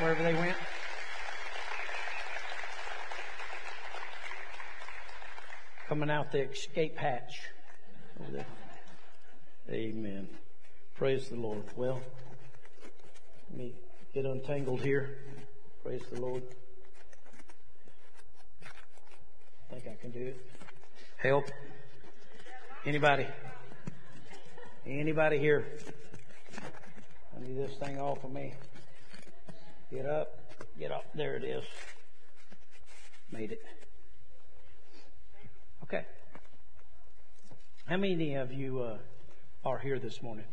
wherever they went. Coming out the escape hatch over there. Amen. Praise the Lord. Well, let me get untangled here. Praise the Lord. I think I can do it. Help. Anybody? Anybody here? I need this thing off of me. Get up. Get up. There it is. Made it. Okay. How many of you are here this morning?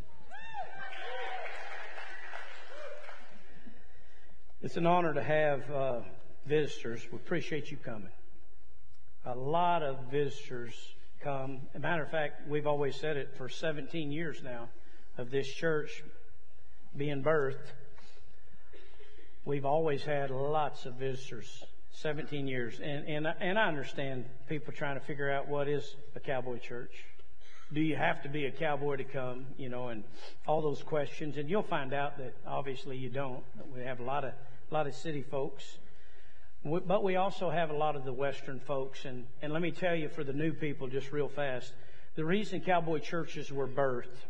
It's an honor to have visitors. We appreciate you coming. A lot of visitors come. As a matter of fact, we've always said it for 17 years now of this church being birthed. We've always had lots of visitors. 17 years. And I understand people trying to figure out what is a cowboy church. Do you have to be a cowboy to come? And all those questions. And you'll find out that obviously you don't. We have a lot of city folks. But we also have a lot of the Western folks. And let me tell you, for the new people, just real fast, the reason cowboy churches were birthed,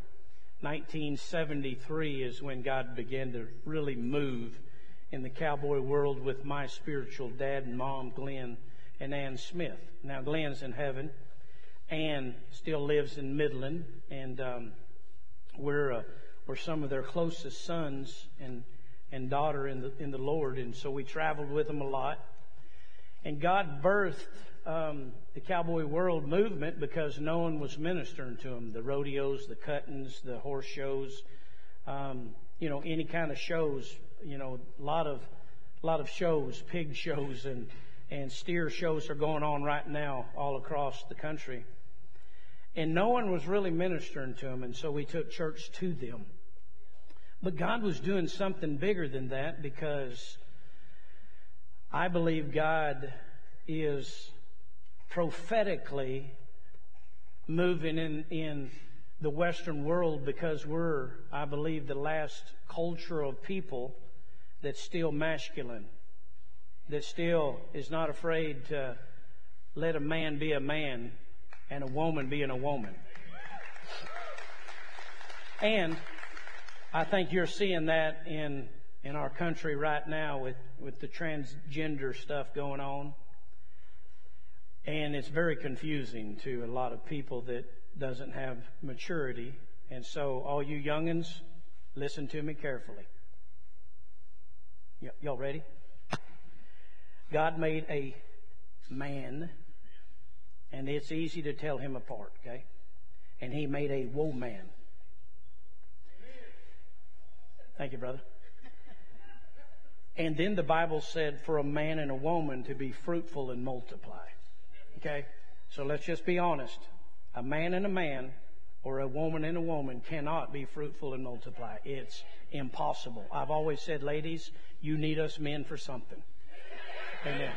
1973 is when God began to really move in the cowboy world with my spiritual dad and mom, Glenn and Ann Smith. Now, Glenn's in heaven. Ann still lives in Midland, and we're some of their closest sons and daughter in the Lord, and so we traveled with them a lot. And God birthed the cowboy world movement because no one was ministering to them. The rodeos, the cuttings, the horse shows, any kind of shows. A lot of shows, pig shows and steer shows are going on right now all across the country. And no one was really ministering to them, and so we took church to them. But God was doing something bigger than that, because I believe God is prophetically moving in the Western world, because we're, I believe, the last culture of people that's still masculine, that still is not afraid to let a man be a man and a woman being a woman. And I think you're seeing that in our country right now with the transgender stuff going on. And it's very confusing to a lot of people that doesn't have maturity. And so all you youngins, listen to me carefully. Y'all ready? God made a man, and it's easy to tell him apart, okay? And he made a woman. Thank you, brother. And then the Bible said for a man and a woman to be fruitful and multiply. Okay? So let's just be honest. A man and a man, or a woman and a woman, cannot be fruitful and multiply. It's impossible. I've always said, ladies, you need us men for something. Amen.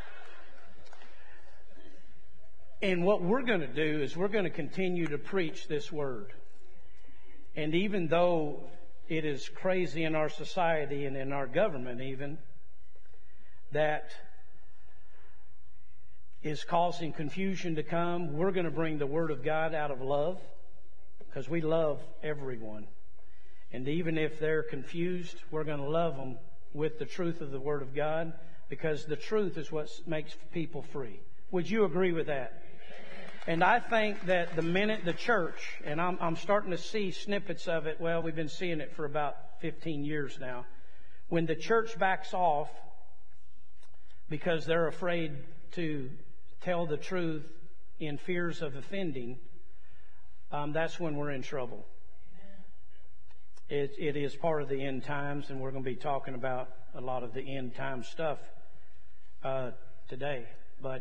And what we're going to do is we're going to continue to preach this word. And even though it is crazy in our society and in our government even, that is causing confusion to come, we're going to bring the Word of God out of love, because we love everyone. And even if they're confused, we're going to love them with the truth of the Word of God, because the truth is what makes people free. Would you agree with that? And I think that the minute the church, and I'm starting to see snippets of it, well, we've been seeing it for about 15 years now, when the church backs off because they're afraid to tell the truth in fears of offending, that's when we're in trouble. It is part of the end times, and we're going to be talking about a lot of the end time stuff today.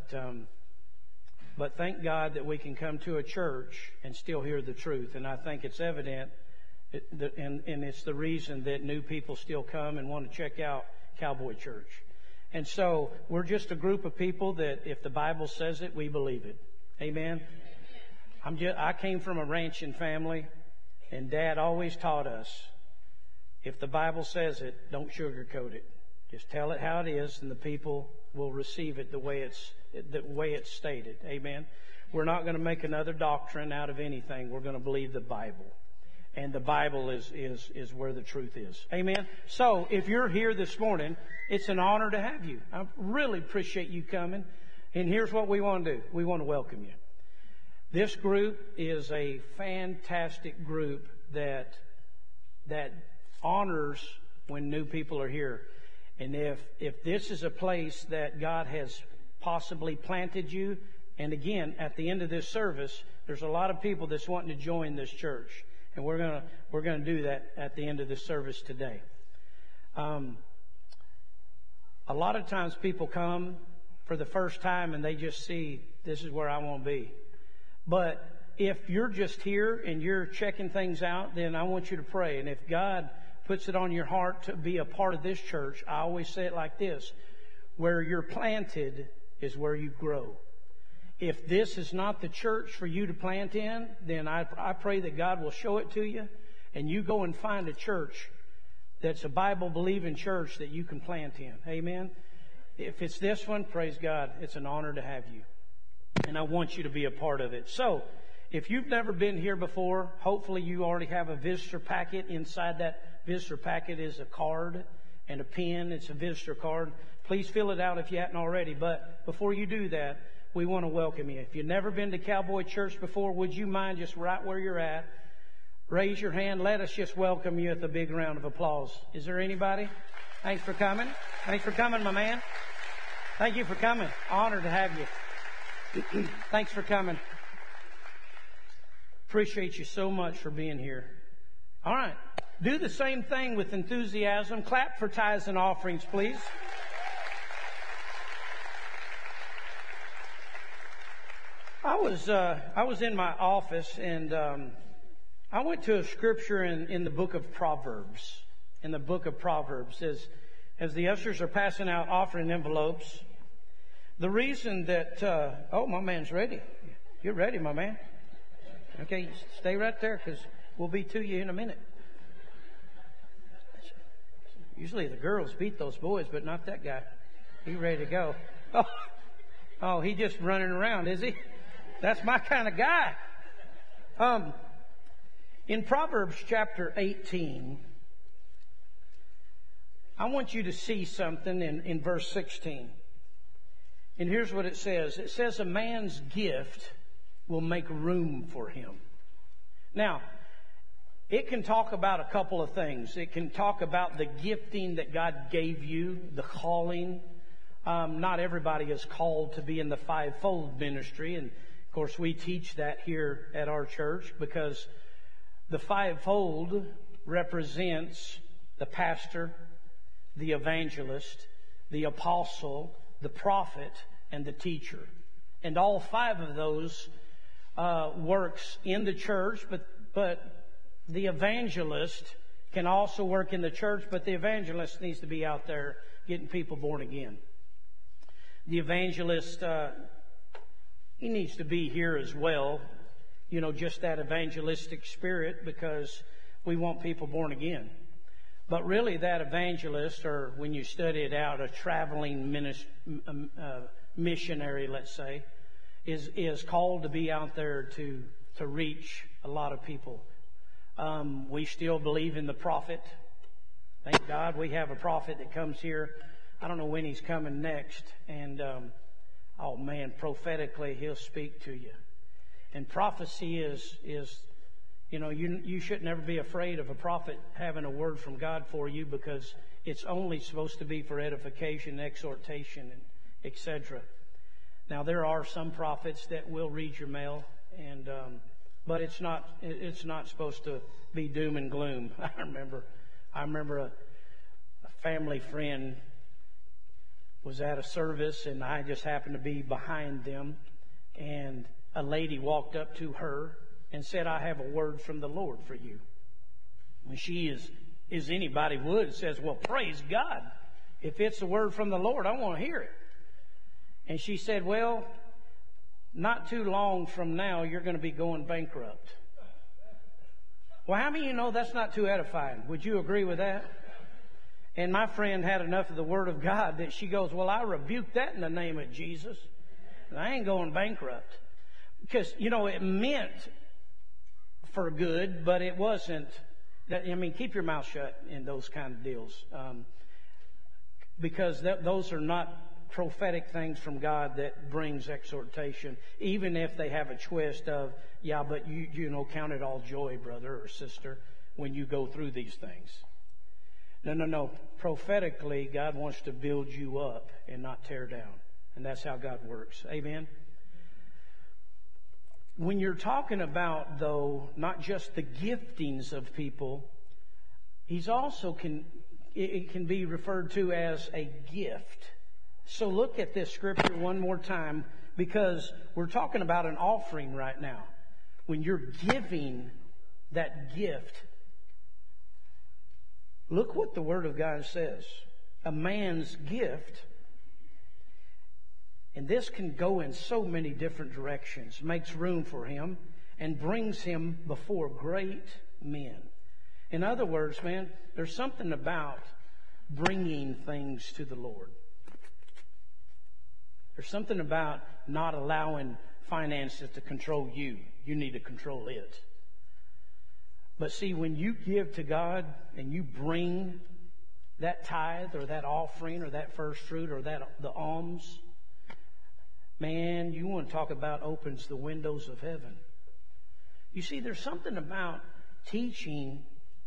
But thank God that we can come to a church and still hear the truth. And I think it's evident, and it's the reason that new people still come and want to check out Cowboy Church. And so we're just a group of people that if the Bible says it, we believe it. Amen? I came from a ranching family, and Dad always taught us, if the Bible says it, don't sugarcoat it. Just tell it how it is, and the people will receive it the way it's stated. Amen. We're not going to make another doctrine out of anything. We're going to believe the Bible. And the Bible is where the truth is. Amen. So if you're here this morning, it's an honor to have you. I really appreciate you coming. And here's what we want to do. We want to welcome you. This group is a fantastic group that honors when new people are here. And if this is a place that God has possibly planted you, and again, at the end of this service, there's a lot of people that's wanting to join this church. And we're gonna do that at the end of this service today. A lot of times people come for the first time and they just see, this is where I want to be. But if you're just here and you're checking things out, then I want you to pray. And if God puts it on your heart to be a part of this church, I always say it like this: where you're planted is where you grow. If this is not the church for you to plant in, then I pray that God will show it to you, and you go and find a church that's a Bible-believing church that you can plant in. Amen? If it's this one, praise God, it's an honor to have you. And I want you to be a part of it. So, if you've never been here before, hopefully you already have a visitor packet. Inside that visitor packet is a card and a pen. It's a visitor card. Please fill it out if you haven't already. But before you do that, we want to welcome you. If you've never been to Cowboy Church before, would you mind just right where you're at, raise your hand. Let us just welcome you with a big round of applause. Is there anybody? Thanks for coming. Thanks for coming, my man. Thank you for coming. Honored to have you. Thanks for coming. Appreciate you so much for being here. All right. Do the same thing with enthusiasm. Clap for tithes and offerings, please. I was in my office, and I went to a scripture in the book of Proverbs. In the book of Proverbs, as the ushers are passing out offering envelopes, the reason that oh, my man's ready. You're ready, my man. Okay, stay right there, because we'll be to you in a minute. Usually the girls beat those boys, but not that guy. He's ready to go. Oh, he just running around, is he? That's my kind of guy. In Proverbs chapter 18, I want you to see something in verse 16. And here's what it says. It says, a man's gift will make room for him. Now, it can talk about a couple of things. It can talk about the gifting that God gave you, the calling. Not everybody is called to be in the fivefold ministry, and of course, we teach that here at our church, because the fivefold represents the pastor, the evangelist, the apostle, the prophet, and the teacher. And all five of those works in the church, but the evangelist can also work in the church, but the evangelist needs to be out there getting people born again. The evangelist, he needs to be here as well, just that evangelistic spirit, because we want people born again. But really that evangelist, or when you study it out, a traveling missionary, let's say, is called to be out there to reach a lot of people. We still believe in the prophet. Thank God we have a prophet that comes here. I don't know when he's coming next. And, oh man, prophetically he'll speak to you. And prophecy is you should never be afraid of a prophet having a word from God for you, because it's only supposed to be for edification, exhortation, and etc. Now, there are some prophets that will read your mail, and but it's not supposed to be doom and gloom. I remember a family friend was at a service, and I just happened to be behind them, and a lady walked up to her and said, I have a word from the Lord for you. When she is anybody would, says, well, praise God. If it's a word from the Lord, I want to hear it. And she said, well, not too long from now, you're going to be going bankrupt. Well, how many of you know that's not too edifying? Would you agree with that? And my friend had enough of the Word of God that she goes, well, I rebuke that in the name of Jesus. And I ain't going bankrupt. Because, it meant for good, but it wasn't. Keep your mouth shut in those kind of deals. Because those are not prophetic things from God that brings exhortation, even if they have a twist of, yeah, but you count it all joy, brother or sister, when you go through these things. No. Prophetically, God wants to build you up and not tear down. And that's how God works. Amen? When you're talking about, though, not just the giftings of people, He's also it can be referred to as a gift. So look at this scripture one more time, because we're talking about an offering right now. When you're giving that gift, look what the Word of God says. A man's gift, and this can go in so many different directions, makes room for him and brings him before great men. In other words, man, there's something about bringing things to the Lord. There's something about not allowing finances to control you. You need to control it. But see, when you give to God and you bring that tithe or that offering or that first fruit or the alms, man, you want to talk about opens the windows of heaven. You see, there's something about teaching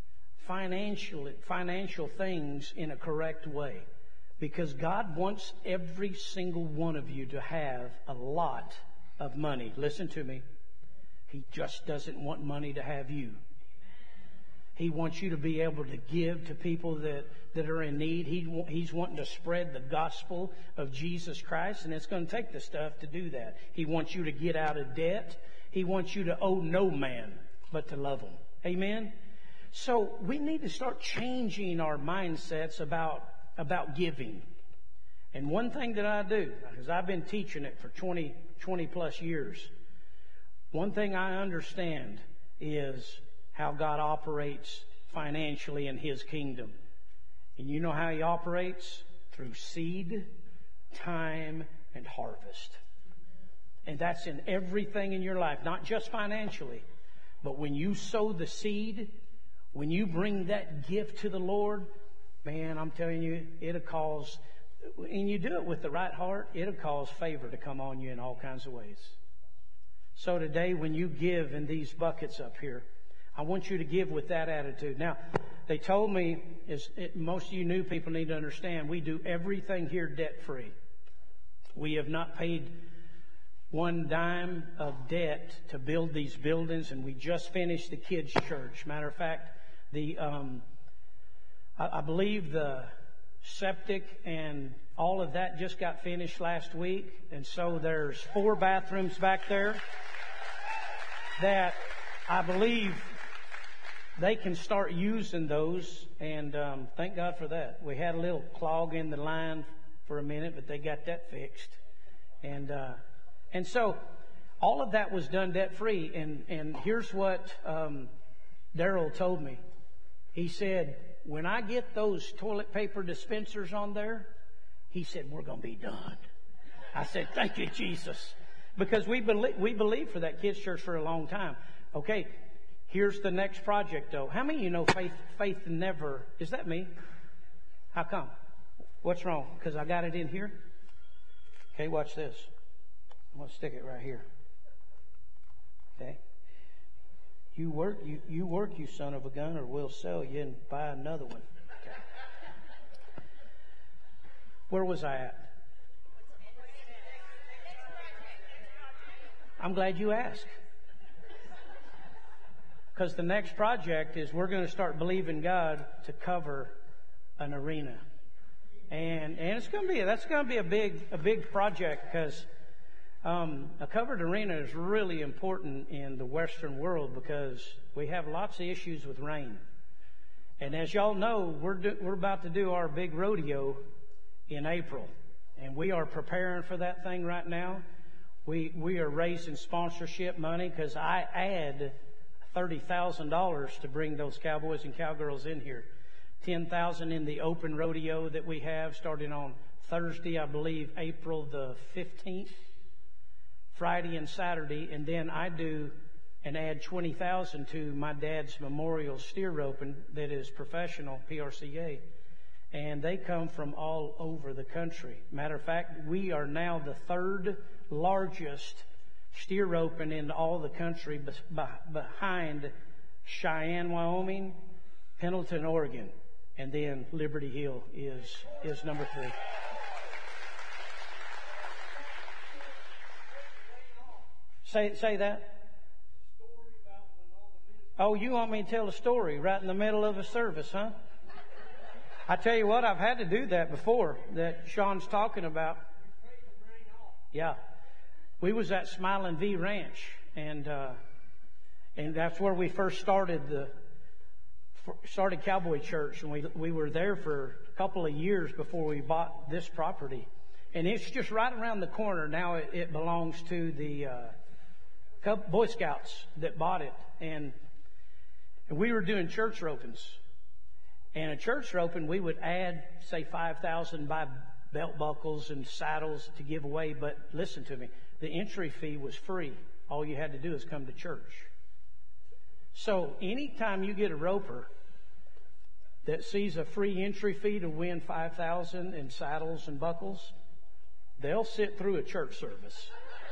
financial things in a correct way, because God wants every single one of you to have a lot of money. Listen to me. He just doesn't want money to have you. He wants you to be able to give to people that are in need. He's wanting to spread the gospel of Jesus Christ, and it's going to take the stuff to do that. He wants you to get out of debt. He wants you to owe no man but to love him. Amen? So we need to start changing our mindsets about giving. And one thing that I do, because I've been teaching it for 20 plus years, one thing I understand is how God operates financially in His kingdom. And you know how He operates? Through seed, time, and harvest. And that's in everything in your life, not just financially. But when you sow the seed, when you bring that gift to the Lord, man, I'm telling you, it'll cause, and you do it with the right heart, it'll cause favor to come on you in all kinds of ways. So today, when you give in these buckets up here, I want you to give with that attitude. Now, they told me, most of you new people need to understand, we do everything here debt-free. We have not paid one dime of debt to build these buildings, and we just finished the kids' church. Matter of fact, I believe the septic and all of that just got finished last week, and so there's 4 bathrooms back there that I believe they can start using those, and thank God for that. We had a little clog in the line for a minute, but they got that fixed. And so all of that was done debt-free, and here's what Daryl told me. He said, when I get those toilet paper dispensers on there, he said, we're going to be done. I said, thank you, Jesus. Because we believe for that kids' church for a long time. Okay, here's the next project, though. How many of you know faith never... Is that me? How come? What's wrong? Because I got it in here? Okay, watch this. I'm going to stick it right here. Okay? You work, you son of a gun, or we'll sell you and buy another one. Okay. Where was I at? I'm glad you asked. Because the next project is we're going to start believing God to cover an arena. And that's going to be a big project, because a covered arena is really important in the Western world, because we have lots of issues with rain. And as y'all know, we're about to do our big rodeo in April, and we are preparing for that thing right now. We are raising sponsorship money, because I add $30,000 to bring those cowboys and cowgirls in here. 10,000 in the open rodeo that we have starting on Thursday, I believe, April the 15th, Friday and Saturday. And then I do and add 20,000 to my dad's memorial steer roping that is professional, PRCA. And they come from all over the country. Matter of fact, we are now the third largest steer roping in all the country behind Cheyenne, Wyoming, Pendleton, Oregon, and then Liberty Hill is number 3. Say that. Oh, you want me to tell a story right in the middle of a service, huh? I tell you what, I've had to do that before that Sean's talking about. Yeah. We was at Smiling V Ranch, and that's where we first started Cowboy Church, and we were there for a couple of years before we bought this property. And it's just right around the corner. Now it belongs to the Boy Scouts that bought it. And we were doing church ropings. And a church roping, we would add, say, 5,000 buy belt buckles and saddles to give away. But listen to me, the entry fee was free. All you had to do is come to church. So anytime you get a roper that sees a free entry fee to win 5,000 in saddles and buckles, they'll sit through a church service.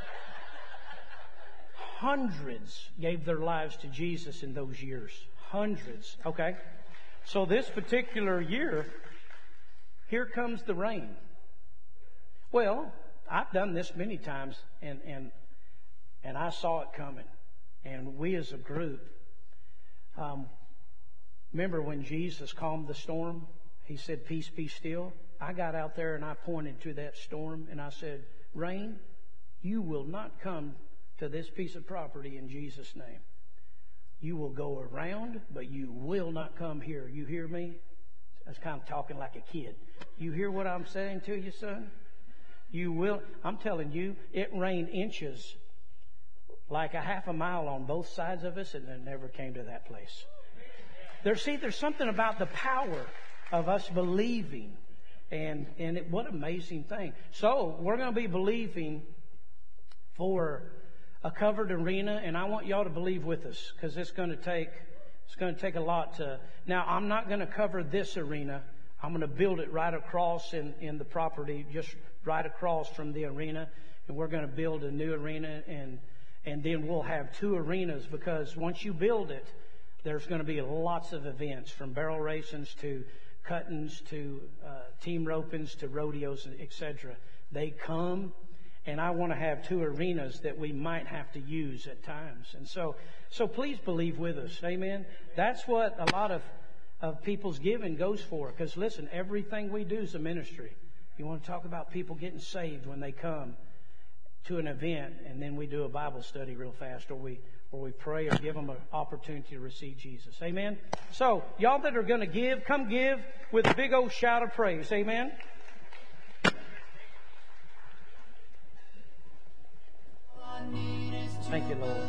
Hundreds gave their lives to Jesus in those years. Hundreds. Okay? So this particular year, here comes the rain. Well, I've done this many times, and I saw it coming. And we as a group, remember when Jesus calmed the storm? He said, "Peace, be still." I got out there and I pointed to that storm and I said, "Rain, you will not come to this piece of property in Jesus' name. You will go around, but you will not come here. You hear me?" I was kind of talking like a kid. You hear what I'm saying to you, son? You will. I'm telling you, it rained inches like a half a mile on both sides of us, and it never came to that place. There's something about the power of us believing, and what an amazing thing. So we're going to be believing for a covered arena, and I want y'all to believe with us, because it's going to take a lot to. Now, I'm not going to cover this arena. I'm going to build it right across in the property, just right across from the arena, and we're going to build a new arena, and then we'll have 2 arenas, because once you build it, there's going to be lots of events, from barrel racings to cuttings to team ropings to rodeos, etc. They come. And I want to have 2 arenas that we might have to use at times. And so please believe with us. Amen. That's what a lot of people's giving goes for. Because listen, everything we do is a ministry. You want to talk about people getting saved when they come to an event, and then we do a Bible study real fast, or we pray or give them an opportunity to receive Jesus. Amen. So y'all that are going to give, come give with a big old shout of praise. Amen. Thank you, Lord.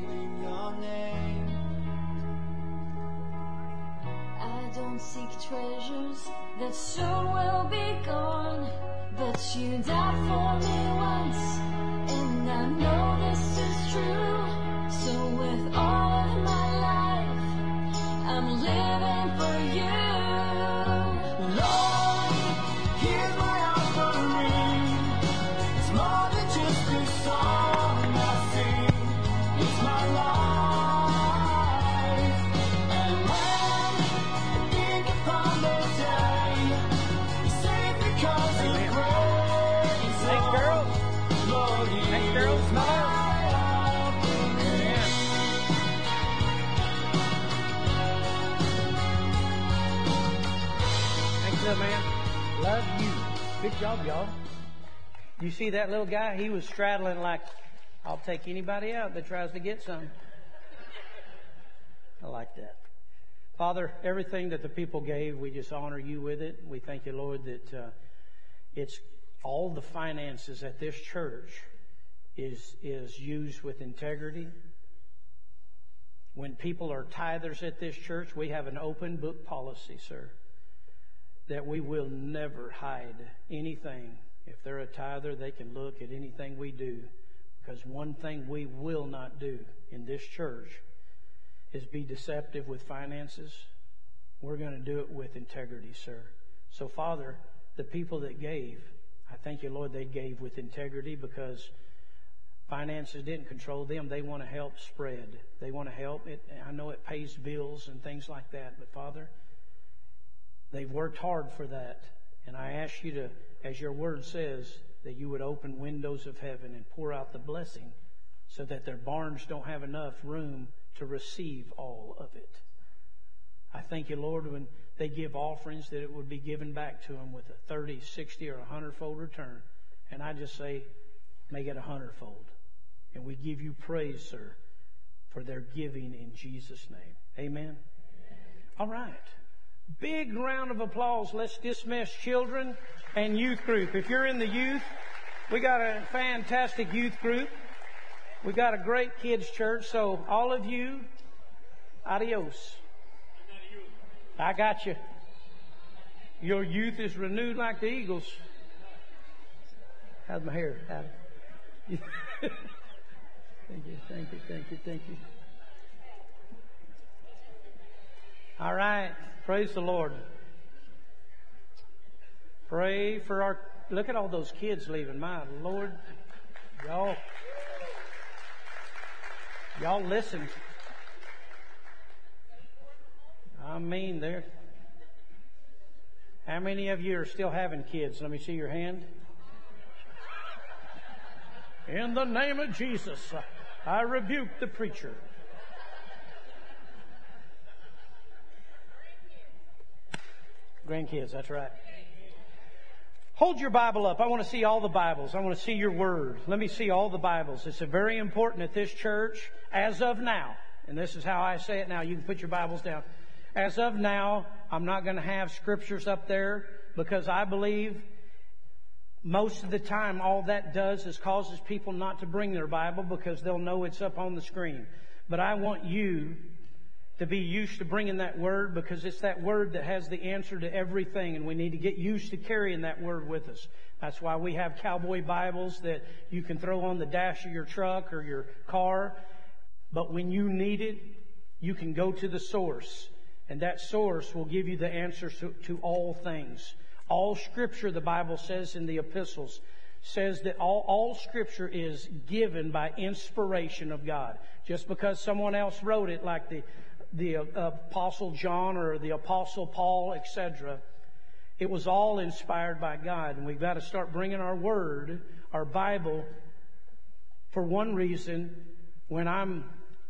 I don't seek treasures that soon will be gone, but you died for me once, and I know this is true. So with all of my life, I'm living for you. Lord, here's my offering. It's more than just a song. Man, love you. Good job, y'all. You see that little guy? He was straddling like, I'll take anybody out that tries to get some. I like that. Father, everything that the people gave, we just honor you with it. We thank you, Lord, that it's all the finances at this church is used with integrity. When people are tithers at this church, we have an open book policy, sir. that we will never hide anything. If they're a tither, they can look at anything we do. Because one thing we will not do in this church is be deceptive with finances. We're going to do it with integrity, sir. So, Father, the people that gave, I thank you, Lord, they gave with integrity because finances didn't control them. They want to help spread. They want to help. I know it pays bills and things like that. But, Father, they've worked hard for that. And I ask you to, as your word says, that you would open windows of heaven and pour out the blessing so that their barns don't have enough room to receive all of it. I thank you, Lord, when they give offerings, that it would be given back to them with a 30, 60, or 100-fold return. And I just say, make it 100-fold. And we give you praise, sir, for their giving in Jesus' name. Amen. All right. Big round of applause. Let's dismiss children and youth group. If you're in the youth, we got a fantastic youth group. We got a great kids church. So all of you, adios. I got you. Your youth is renewed like the eagles. How's my hair? Thank you, thank you, thank you, thank you. All right. Praise the Lord. Pray for our... Look at all those kids leaving. My Lord. Y'all listen. I mean, there. How many of you are still having kids? Let me see your hand. In the name of Jesus, I rebuke the preacher. Grandkids, that's right. Hold your Bible up. I want to see all the Bibles. I want to see your word. Let me see all the Bibles. It's very important at this church, as of now, and this is how I say it now. You can put your Bibles down. As of now, I'm not going to have scriptures up there because I believe most of the time all that does is causes people not to bring their Bible because they'll know it's up on the screen. But I want you to be used to bringing that word because it's that word that has the answer to everything, and we need to get used to carrying that word with us. That's why we have cowboy Bibles that you can throw on the dash of your truck or your car. But when you need it, you can go to the source, and that source will give you the answers to all things. All Scripture, the Bible says in the epistles, says that all Scripture is given by inspiration of God. Just because someone else wrote it, like the Apostle John or the Apostle Paul, etc., it was all inspired by God. And we've got to start bringing our Word, our Bible, for one reason. When I'm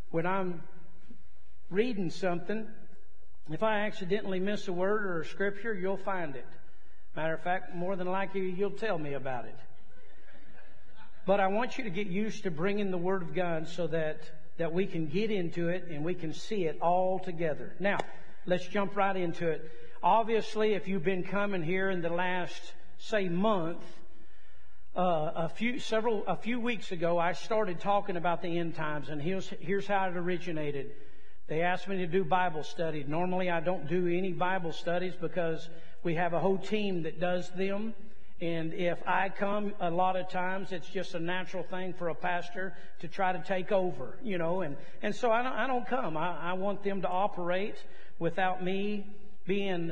reading something, if I accidentally miss a word or a scripture, you'll find it. Matter of fact, more than likely, you'll tell me about it. But I want you to get used to bringing the Word of God so that we can get into it and we can see it all together. Now, let's jump right into it. Obviously, if you've been coming here in the last, say, month, a few weeks ago, I started talking about the end times, and here's how it originated. They asked me to do Bible study. Normally, I don't do any Bible studies because we have a whole team that does them. And if I come, a lot of times it's just a natural thing for a pastor to try to take over, you know. And so I don't come. I want them to operate without me being,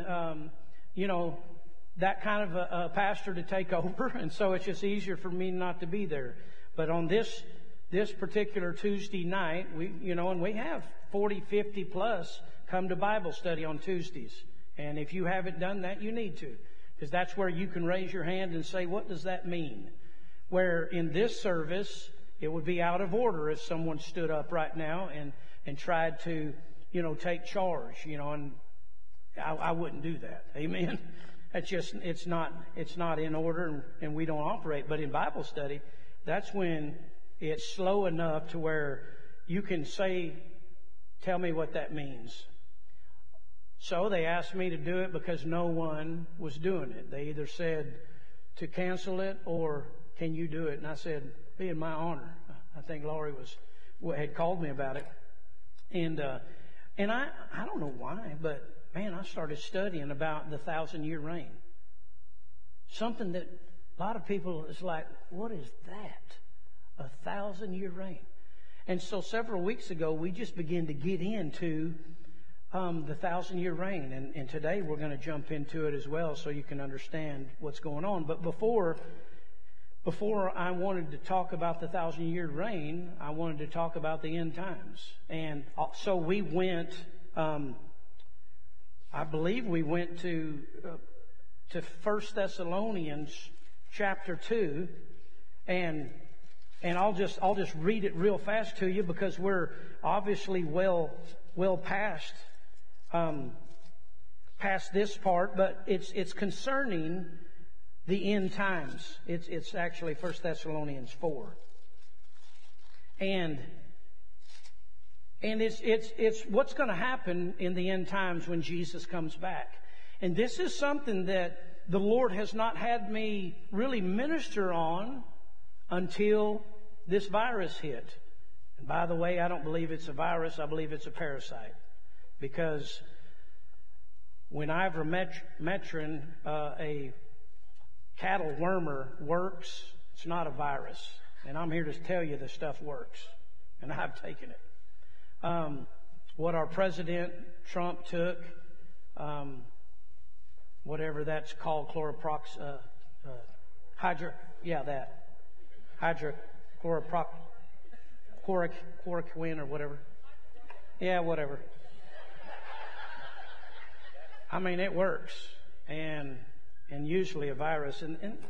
that kind of a pastor to take over. And so it's just easier for me not to be there. But on this particular Tuesday night, and we have 40, 50 plus come to Bible study on Tuesdays. And if you haven't done that, you need to. Because that's where you can raise your hand and say, what does that mean? Where in this service, it would be out of order if someone stood up right now and tried to, take charge, and I wouldn't do that. Amen. That's just, it's not in order, and we don't operate. But in Bible study, that's when it's slow enough to where you can say, tell me what that means. So they asked me to do it because no one was doing it. They either said to cancel it or can you do it? And I said, be in my honor. I think Laurie had called me about it. And I don't know why, but man, I started studying about the 1,000-year reign. Something that a lot of people is like, what is that? 1,000-year reign. And so several weeks ago, we just began to get into the 1,000-year reign. And today we're going to jump into it as well so you can understand what's going on. But before I wanted to talk about the 1,000-year reign, I wanted to talk about the end times. And so we went, I believe we went to 1 Thessalonians chapter 2, and I'll just read it real fast to you because we're obviously well past this part, but it's concerning the end times. It's actually 1 Thessalonians 4, and it's what's going to happen in the end times when Jesus comes back. And this is something that the Lord has not had me really minister on until this virus hit. And by the way, I don't believe it's a virus. I believe it's a parasite. Because when ivermectin, a cattle wormer, works, it's not a virus. And I'm here to tell you this stuff works. And I've taken it. What our President Trump took, whatever that's called, hydrochloroquine or whatever. Yeah, whatever. I mean, it works. And usually a virus, and let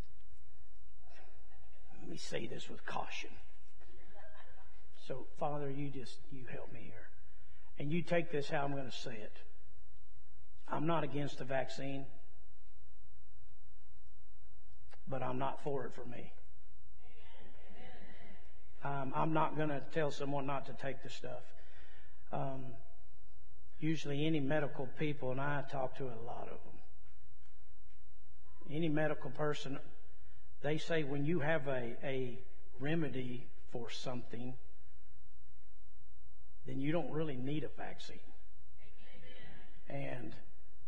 me say this with caution. So, Father, you help me here. And you take this how I'm going to say it. I'm not against the vaccine, but I'm not for it for me. I'm not going to tell someone not to take the stuff. Usually any medical people, and I talk to a lot of them, any medical person, they say when you have a remedy for something, then you don't really need a vaccine. And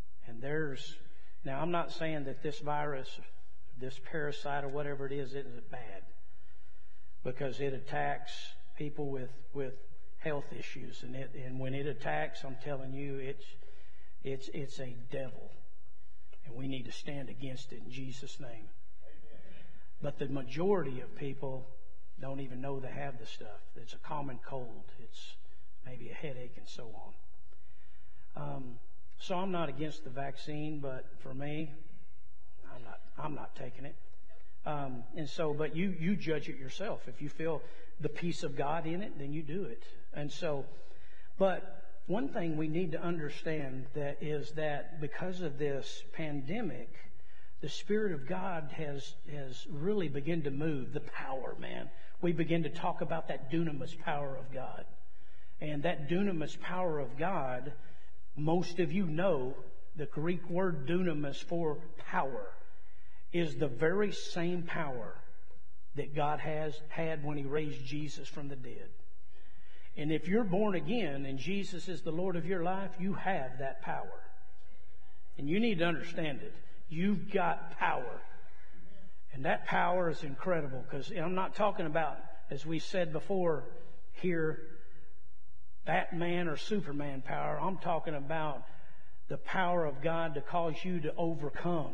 now I'm not saying that this virus, this parasite or whatever it is, isn't bad, because it attacks people with health issues, and when it attacks, I'm telling you, it's a devil, and we need to stand against it in Jesus' name. But the majority of people don't even know they have the stuff. It's a common cold. It's maybe a headache and so on. So I'm not against the vaccine, but for me, I'm not taking it. But you judge it yourself. If you feel the peace of God in it, then you do it. And so, but one thing we need to understand is that because of this pandemic, the Spirit of God has really begun to move. The power, man. We begin to talk about that dunamis power of God. And that dunamis power of God, most of you know, the Greek word dunamis for power is the very same power that God had when He raised Jesus from the dead. And if you're born again and Jesus is the Lord of your life, you have that power. And you need to understand it. You've got power. And that power is incredible, because I'm not talking about, as we said before here, Batman or Superman power. I'm talking about the power of God to cause you to overcome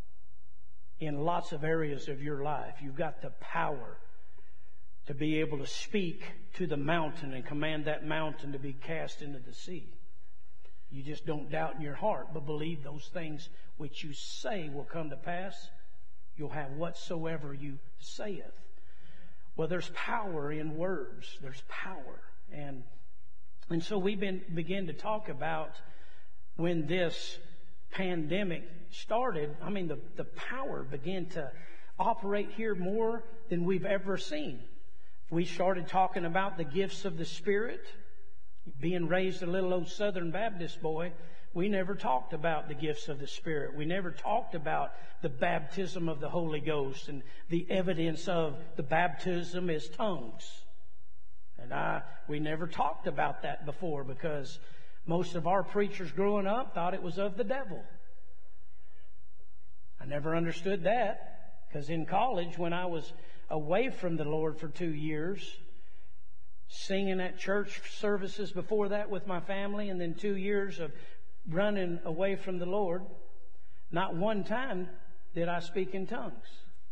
in lots of areas of your life. You've got the power to be able to speak to the mountain and command that mountain to be cast into the sea. You just don't doubt in your heart, but believe those things which you say will come to pass. You'll have whatsoever you saith. Well, there's power in words. There's power. And so we begin to talk about when this pandemic started. I mean, the power began to operate here more than we've ever seen. We started talking about the gifts of the Spirit. Being raised a little old Southern Baptist boy, we never talked about the gifts of the Spirit. We never talked about the baptism of the Holy Ghost, and the evidence of the baptism is tongues. And we never talked about that before, because Most of our preachers growing up thought it was of the devil. I never understood that, because in college, when I was away from the Lord for 2 years, singing at church services before that with my family, and then 2 years of running away from the Lord, not one time did I speak in tongues.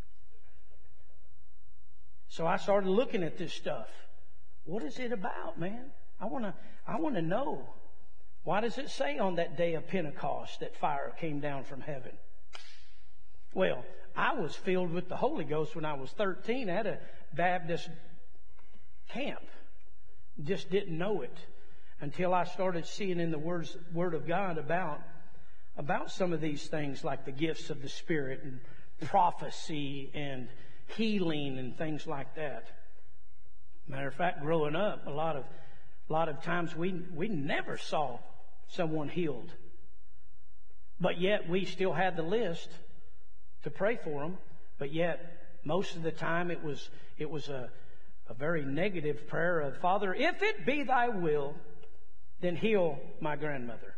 So I started looking at this stuff. What is it about, man? I want to know. Why does it say on that day of Pentecost that fire came down from heaven? Well, I was filled with the Holy Ghost when I was 13 at a Baptist camp. Just didn't know it until I started seeing in the Word of God about some of these things, like the gifts of the Spirit and prophecy and healing and things like that. Matter of fact, growing up, a lot of times we never saw someone healed, but yet we still had the list to pray for them. But yet, most of the time, it was a very negative prayer of, Father, if it be Thy will, then heal my grandmother,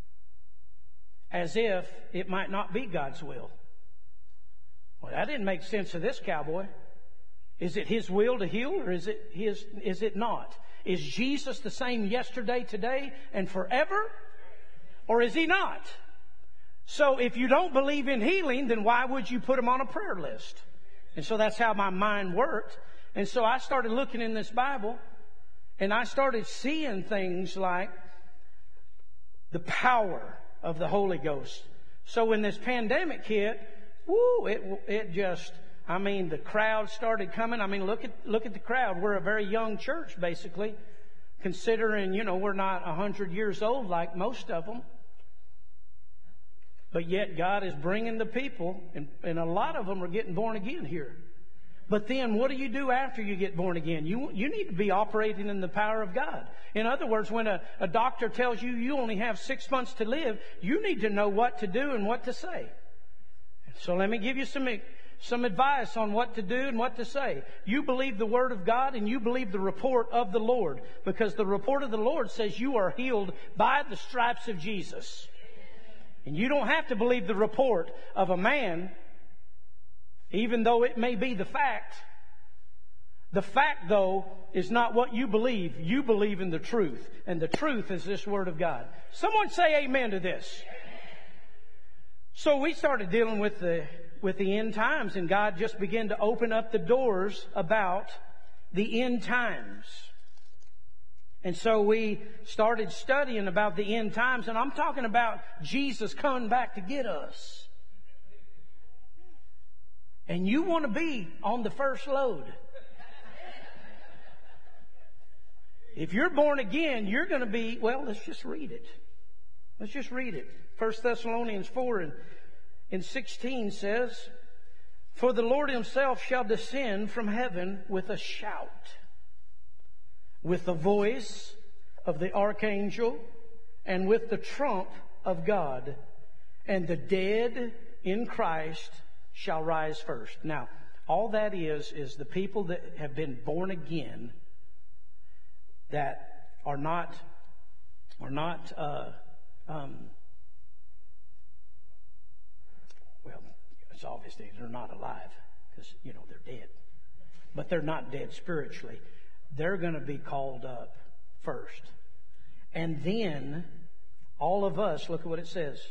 as if it might not be God's will. Well, that didn't make sense to this cowboy. Is it His will to heal, or is it not? Is Jesus the same yesterday, today, and forever? Or is He not? So if you don't believe in healing, then why would you put Him on a prayer list? And so that's how my mind worked. And so I started looking in this Bible, and I started seeing things like the power of the Holy Ghost. So when this pandemic hit, it just... the crowd started coming. Look at the crowd. We're a very young church, basically, considering, we're not 100 years old like most of them. But yet God is bringing the people, and a lot of them are getting born again here. But then what do you do after you get born again? You need to be operating in the power of God. In other words, when a doctor tells you you only have 6 months to live, you need to know what to do and what to say. So let me give you some advice on what to do and what to say. You believe the Word of God, and you believe the report of the Lord, because the report of the Lord says you are healed by the stripes of Jesus. And you don't have to believe the report of a man, even though it may be the fact. The fact, though, is not what you believe. You believe in the truth, and the truth is this Word of God. Someone say amen to this. So we started dealing with the end times, and God just began to open up the doors about the end times. And so we started studying about the end times, and I'm talking about Jesus coming back to get us. And you want to be on the first load. If you're born again, you're going to be, let's just read it. Let's just read it. 1 Thessalonians 4 and 16 says, For the Lord Himself shall descend from heaven with a shout, with the voice of the archangel, and with the trump of God, and the dead in Christ shall rise first. Now, all that is the people that have been born again, that are not it's obvious they're not alive, because they're dead, but they're not dead spiritually. They're going to be called up first, and then all of us, look at what it says,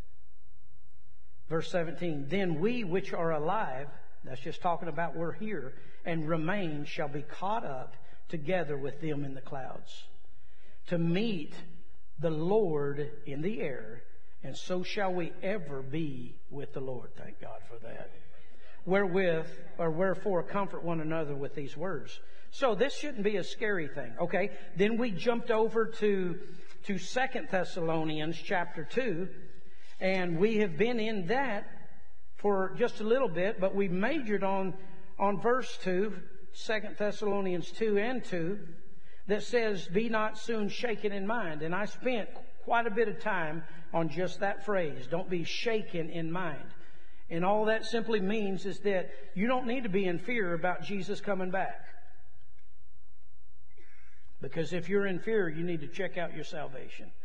verse 17, then we which are alive, that's just talking about we're here, and remain shall be caught up together with them in the clouds to meet the Lord in the air, and so shall we ever be with the Lord. Thank God for that. Wherefore comfort one another with these words. So this shouldn't be a scary thing. Okay, then we jumped over to 2 Thessalonians chapter 2, and we have been in that for just a little bit, but we majored on verse 2, 2 Thessalonians 2 and 2, that says, be not soon shaken in mind. And I spent quite a bit of time on just that phrase, don't be shaken in mind. And all that simply means is that you don't need to be in fear about Jesus coming back. Because if you're in fear, you need to check out your salvation.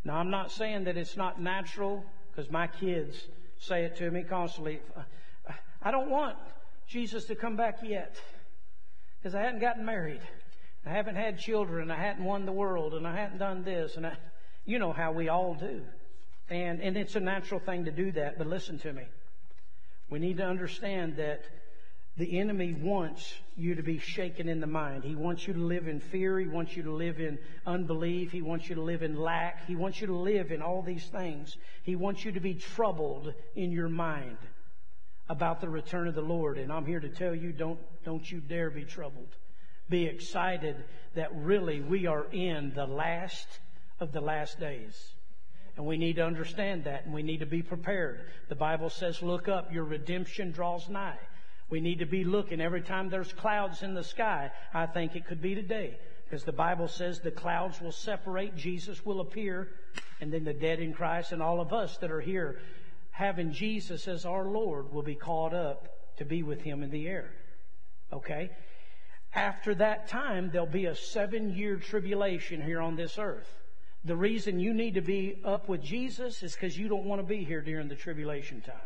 Now, I'm not saying that it's not natural, because my kids say it to me constantly. I don't want Jesus to come back yet, because I hadn't gotten married. I haven't had children. I hadn't won the world, and I hadn't done this. And you know how we all do. And it's a natural thing to do that. But listen to me. We need to understand that the enemy wants you to be shaken in the mind. He wants you to live in fear. He wants you to live in unbelief. He wants you to live in lack. He wants you to live in all these things. He wants you to be troubled in your mind about the return of the Lord. And I'm here to tell you, don't you dare be troubled. Be excited that really we are in the last of the last days. And we need to understand that, and we need to be prepared. The Bible says, look up, your redemption draws nigh. We need to be looking. Every time there's clouds in the sky, I think it could be today. Because the Bible says the clouds will separate, Jesus will appear, and then the dead in Christ and all of us that are here having Jesus as our Lord will be caught up to be with Him in the air. Okay? After that time, there'll be a 7-year tribulation here on this earth. The reason you need to be up with Jesus is because you don't want to be here during the tribulation time.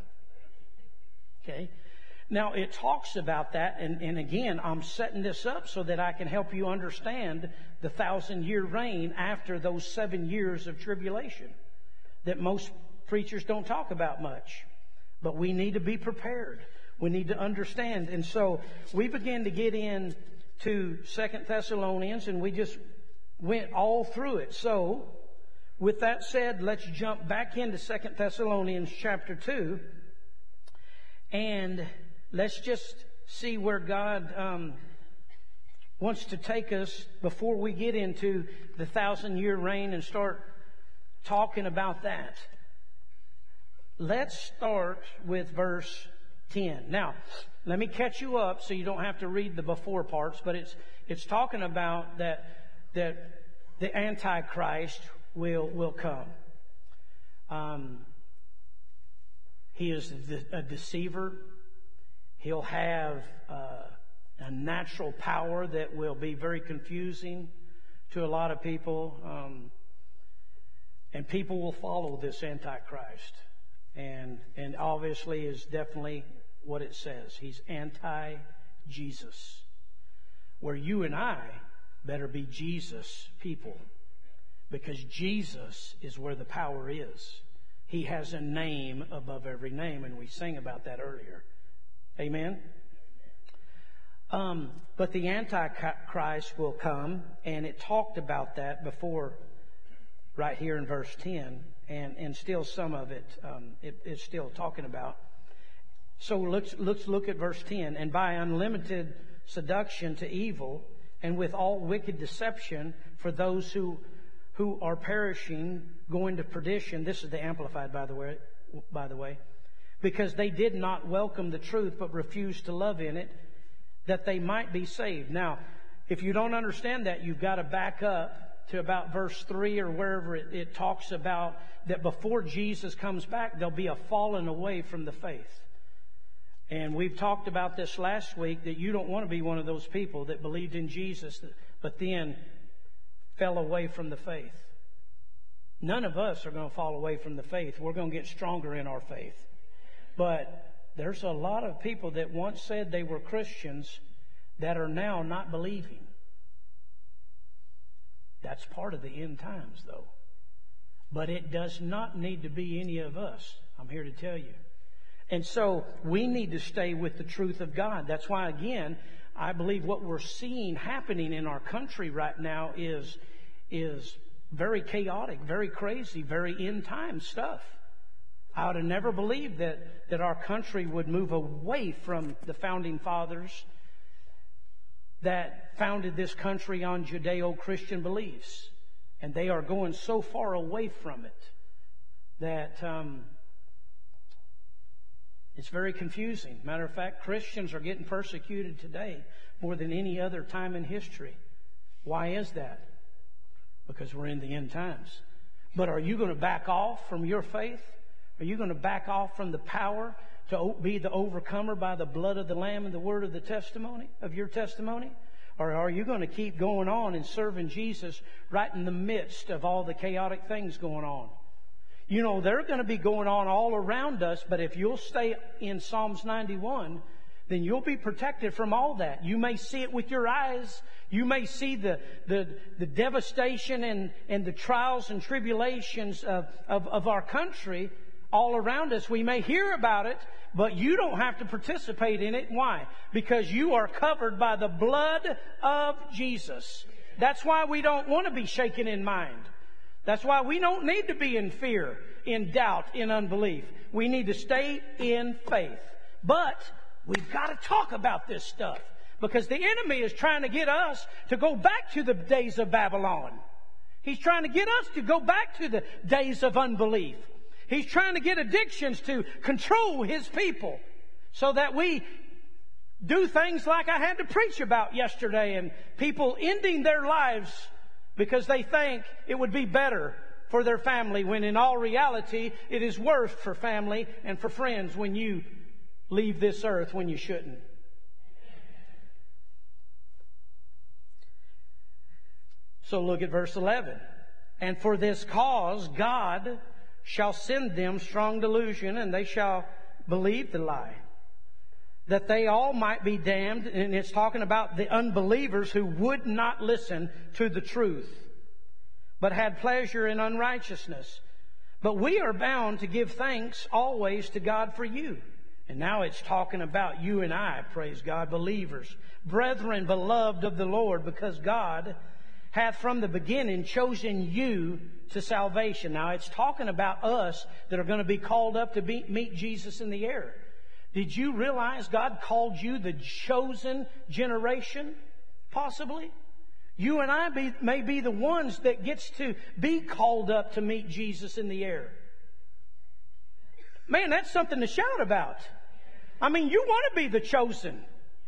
Okay? Now, it talks about that, and again, I'm setting this up so that I can help you understand the 1,000-year reign after those 7 years of tribulation that most preachers don't talk about much. But we need to be prepared. We need to understand. And so we began to get into 2 Thessalonians, and we just went all through it. So, with that said, let's jump back into 2 Thessalonians chapter 2, and let's just see where God wants to take us before we get into the 1,000-year reign and start talking about that. Let's start with verse 10. Now, let me catch you up so you don't have to read the before parts, but it's talking about that the Antichrist will come. He is a deceiver. He'll have a natural power that will be very confusing to a lot of people. And people will follow this Antichrist. And obviously is definitely what it says. He's anti-Jesus. Where you and I better be Jesus people. Because Jesus is where the power is. He has a name above every name. And we sang about that earlier. Amen? But the Antichrist will come. And it talked about that before, right here in verse 10. And still some of it is still talking about. So let's look at verse 10. And by unlimited seduction to evil, and with all wicked deception for those who are perishing, going to perdition. This is the Amplified, by the way. Because they did not welcome the truth, but refused to love in it, that they might be saved. Now, if you don't understand that, you've got to back up to about verse 3 or wherever it talks about that before Jesus comes back, there'll be a falling away from the faith. And we've talked about this last week, that you don't want to be one of those people that believed in Jesus, but then fell away from the faith. None of us are going to fall away from the faith. We're going to get stronger in our faith. But there's a lot of people that once said they were Christians that are now not believing. That's part of the end times, though. But it does not need to be any of us. I'm here to tell you. And so we need to stay with the truth of God. That's why, again, I believe what we're seeing happening in our country right now is very chaotic, very crazy, very end time stuff. I would have never believed that our country would move away from the founding fathers that founded this country on Judeo-Christian beliefs. And they are going so far away from it that it's very confusing. Matter of fact, Christians are getting persecuted today more than any other time in history. Why is that? Because we're in the end times. But are you going to back off from your faith? Are you going to back off from the power to be the overcomer by the blood of the Lamb and the word of the testimony, of your testimony? Or are you going to keep going on and serving Jesus right in the midst of all the chaotic things going on? You know, they're going to be going on all around us, but if you'll stay in Psalms 91, then you'll be protected from all that. You may see it with your eyes. You may see the devastation and the trials and tribulations of our country all around us. We may hear about it, but you don't have to participate in it. Why? Because you are covered by the blood of Jesus. That's why we don't want to be shaken in mind. That's why we don't need to be in fear, in doubt, in unbelief. We need to stay in faith. But we've got to talk about this stuff, because the enemy is trying to get us to go back to the days of Babylon. He's trying to get us to go back to the days of unbelief. He's trying to get addictions to control His people so that we do things like I had to preach about yesterday, and people ending their lives because they think it would be better for their family, when in all reality it is worse for family and for friends when you leave this earth when you shouldn't. So look at verse 11. And for this cause God shall send them strong delusion, and they shall believe the lie, that they all might be damned. And it's talking about the unbelievers who would not listen to the truth, but had pleasure in unrighteousness. But we are bound to give thanks always to God for you. And now it's talking about you and I, praise God, believers. Brethren, beloved of the Lord, because God hath from the beginning chosen you to salvation. Now it's talking about us that are going to be called up to meet Jesus in the air. Did you realize God called you the chosen generation? Possibly. You and I may be the ones that gets to be called up to meet Jesus in the air. Man, that's something to shout about. I mean, you want to be the chosen.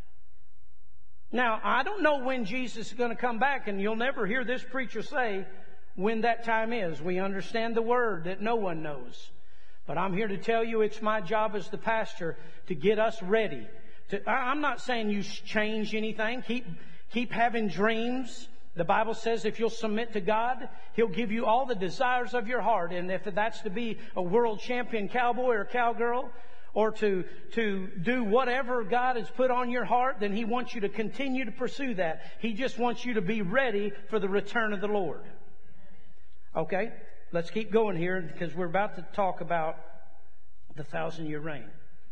Now, I don't know when Jesus is going to come back, and you'll never hear this preacher say when that time is. We understand the word that no one knows. But I'm here to tell you it's my job as the pastor to get us ready. I'm not saying you change anything. Keep having dreams. The Bible says if you'll submit to God, He'll give you all the desires of your heart. And if that's to be a world champion cowboy or cowgirl, or to do whatever God has put on your heart, then He wants you to continue to pursue that. He just wants you to be ready for the return of the Lord. Okay, let's keep going here, because we're about to talk about the 1,000-year reign.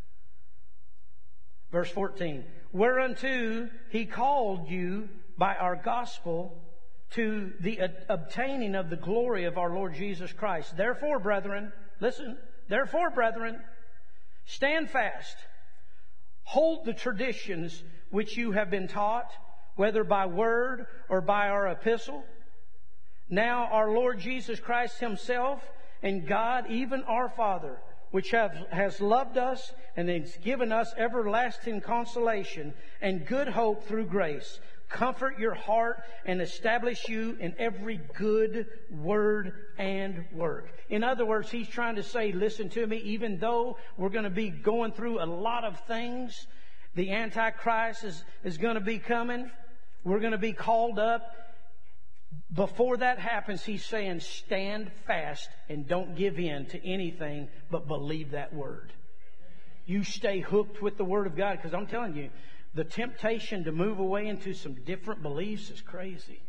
Verse 14. Whereunto He called you by our gospel to the obtaining of the glory of our Lord Jesus Christ. Therefore, brethren, listen, therefore, brethren, stand fast, hold the traditions which you have been taught, whether by word or by our epistle. Now our Lord Jesus Christ Himself and God, even our Father, which has loved us and has given us everlasting consolation and good hope through grace, comfort your heart and establish you in every good word and work. In other words, He's trying to say, listen to me, even though we're going to be going through a lot of things, the Antichrist is going to be coming. We're going to be called up. Before that happens, He's saying, stand fast and don't give in to anything, but believe that word. You stay hooked with the Word of God, because I'm telling you, the temptation to move away into some different beliefs is crazy.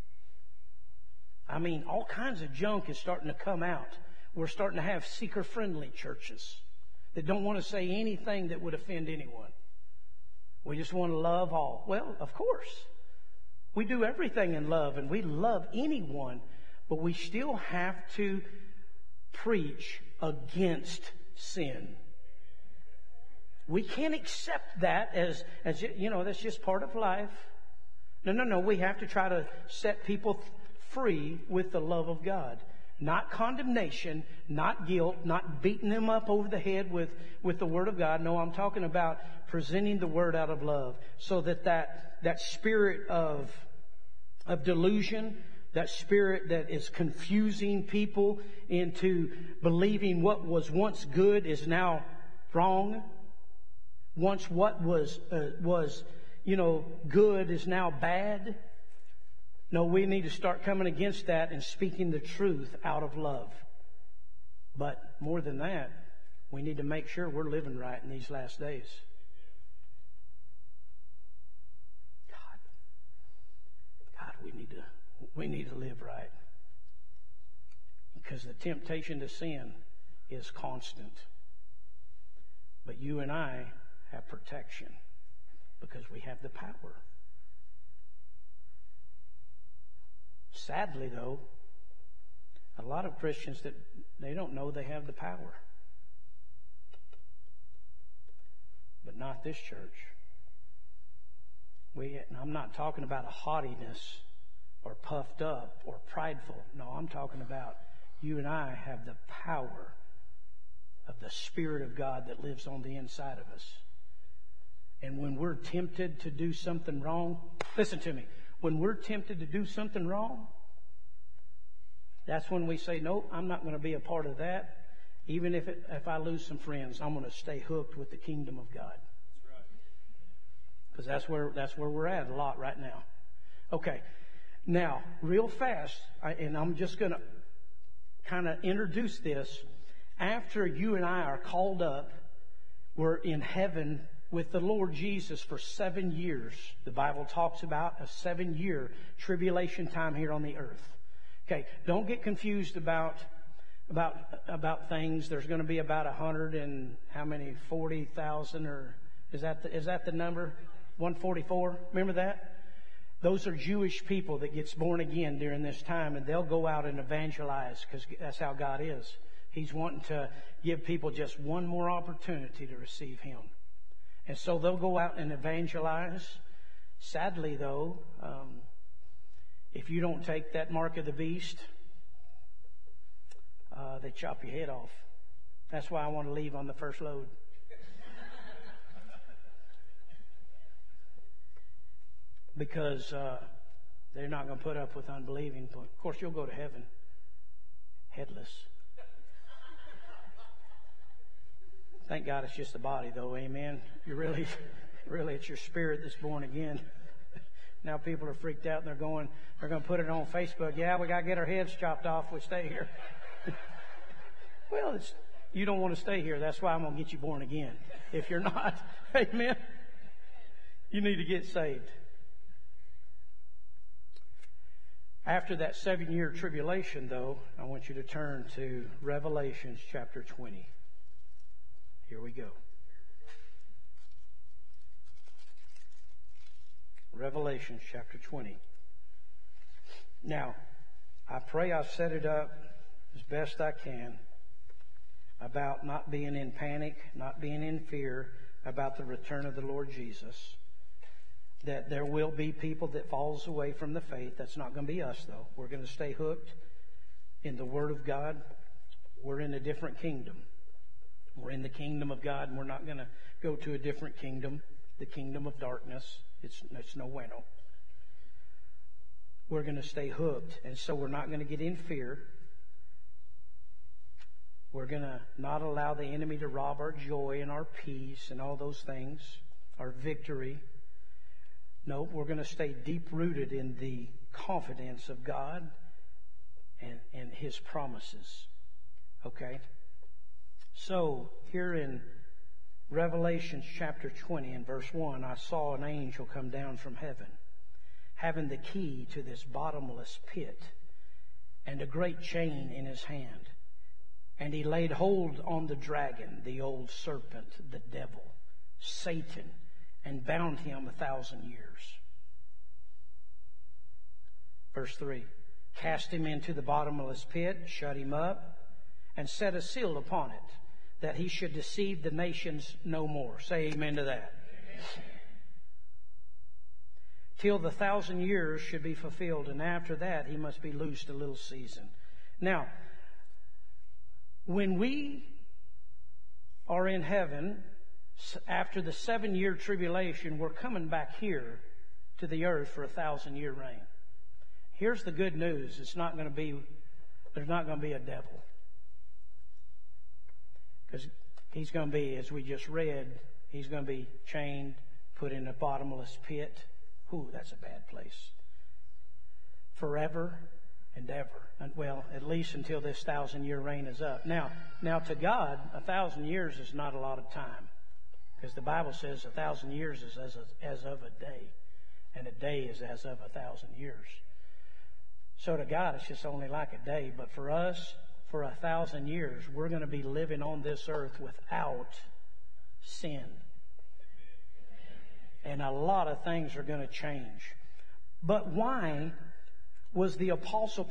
I mean, all kinds of junk is starting to come out. We're starting to have seeker-friendly churches that don't want to say anything that would offend anyone. We just want to love all. Well, of course. We do everything in love, and we love anyone, but we still have to preach against sin. We can't accept that as you know, that's just part of life. No. We have to try to set people free with the love of God. Not condemnation, not guilt, not beating them up over the head with the Word of God. No, I'm talking about presenting the Word out of love, so that spirit of delusion, that spirit that is confusing people into believing what was once good is now wrong. Once what was good is now bad. No, we need to start coming against that and speaking the truth out of love. But more than that, we need to make sure we're living right in these last days. God, we need to live right. Because the temptation to sin is constant. But you and I have protection because we have the power. Sadly, though, a lot of Christians that they don't know they have the power. But not this church. I'm not talking about a haughtiness or puffed up or prideful. No, I'm talking about you and I have the power of the Spirit of God that lives on the inside of us. And when we're tempted to do something wrong, listen to me. When we're tempted to do something wrong, that's when we say, nope, I'm not going to be a part of that. Even if I lose some friends, I'm going to stay hooked with the kingdom of God. Because that's where we're at a lot right now. Okay. Now, real fast, and I'm just going to kind of introduce this. After you and I are called up, we're in heaven with the Lord Jesus for 7 years. The Bible talks about a 7-year tribulation time here on the earth. Okay, don't get confused about things. There's going to be about 100 and how many? 40,000, or is that the number? 144. Remember that? Those are Jewish people that gets born again during this time, and they'll go out and evangelize because that's how God is. He's wanting to give people just one more opportunity to receive Him. And so they'll go out and evangelize. Sadly, though, if you don't take that mark of the beast, they chop your head off. That's why I want to leave on the first load. Because they're not going to put up with unbelieving. But of course, you'll go to heaven headless. Thank God it's just the body, though. Amen. You really, it's your spirit that's born again. Now people are freaked out and they're going to put it on Facebook. Yeah, we got to get our heads chopped off. We stay here. Well, you don't want to stay here. That's why I'm going to get you born again. If you're not, amen. You need to get saved. After that 7-year tribulation, though, I want you to turn to Revelation chapter 20. Here we go. Revelation chapter 20. Now, I pray I've set it up as best I can about not being in panic, not being in fear about the return of the Lord Jesus. That there will be people that falls away from the faith. That's not going to be us, though. We're going to stay hooked in the Word of God. We're in a different kingdom. We're in the kingdom of God, and we're not going to go to a different kingdom, the kingdom of darkness. It's no bueno. We're going to stay hooked, and so we're not going to get in fear. We're going to not allow the enemy to rob our joy and our peace and all those things, our victory. No, we're going to stay deep-rooted in the confidence of God and His promises. Okay? So, here in Revelation chapter 20 and verse 1, I saw an angel come down from heaven, having the key to this bottomless pit, and a great chain in his hand. And he laid hold on the dragon, the old serpent, the devil, Satan, and bound him 1,000 years. Verse 3, cast him into the bottomless pit, shut him up, and set a seal upon it, that he should deceive the nations no more. Say amen to that. Amen. Till the 1,000 years should be fulfilled, and after that he must be loosed a little season. Now, when we are in heaven, after the 7-year tribulation, we're coming back here to the earth for a 1,000-year reign. Here's the good news. There's not going to be a devil. Because he's going to be, as we just read, he's going to be chained, put in a bottomless pit. Ooh, that's a bad place. Forever and ever. And well, at least until this 1,000-year reign is up. Now to God, 1,000 years is not a lot of time. Because the Bible says 1,000 years is as of a day. And a day is as of 1,000 years. So to God, it's just only like a day. But for us, for 1,000 years, we're going to be living on this earth without sin. And a lot of things are going to change. But why was the Apostle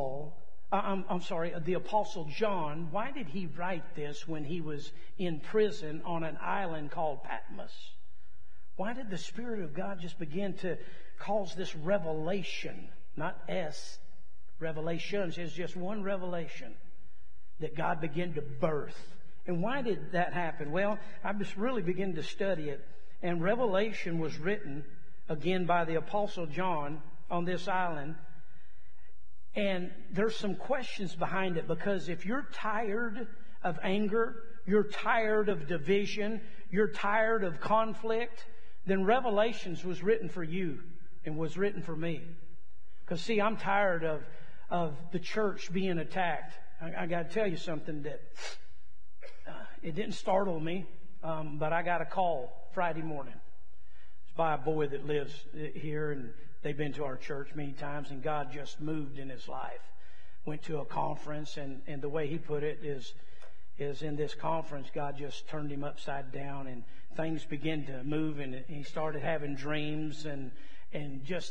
the Apostle John, why did he write this when he was in prison on an island called Patmos? Why did the Spirit of God just begin to cause this revelation? Not revelations, it's just one revelation that God began to birth. And why did that happen? Well, I just really began to study it. And Revelation was written, again, by the Apostle John on this island. And there's some questions behind it, because if you're tired of anger, you're tired of division, you're tired of conflict, then Revelations was written for you and was written for me. Because, see, I'm tired of the church being attacked. I got to tell you something that it didn't startle me, but I got a call Friday morning. It's by a boy that lives here, and they've been to our church many times, and God just moved in his life. Went to a conference, and the way he put it is in this conference, God just turned him upside down, and things began to move, and he started having dreams, and just,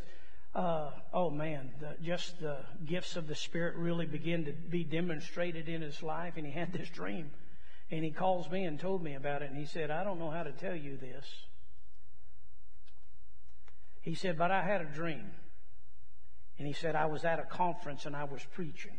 just the gifts of the Spirit really began to be demonstrated in his life, and he had this dream. And he calls me and told me about it, and he said, I don't know how to tell you this. He said, but I had a dream. And he said, I was at a conference and I was preaching.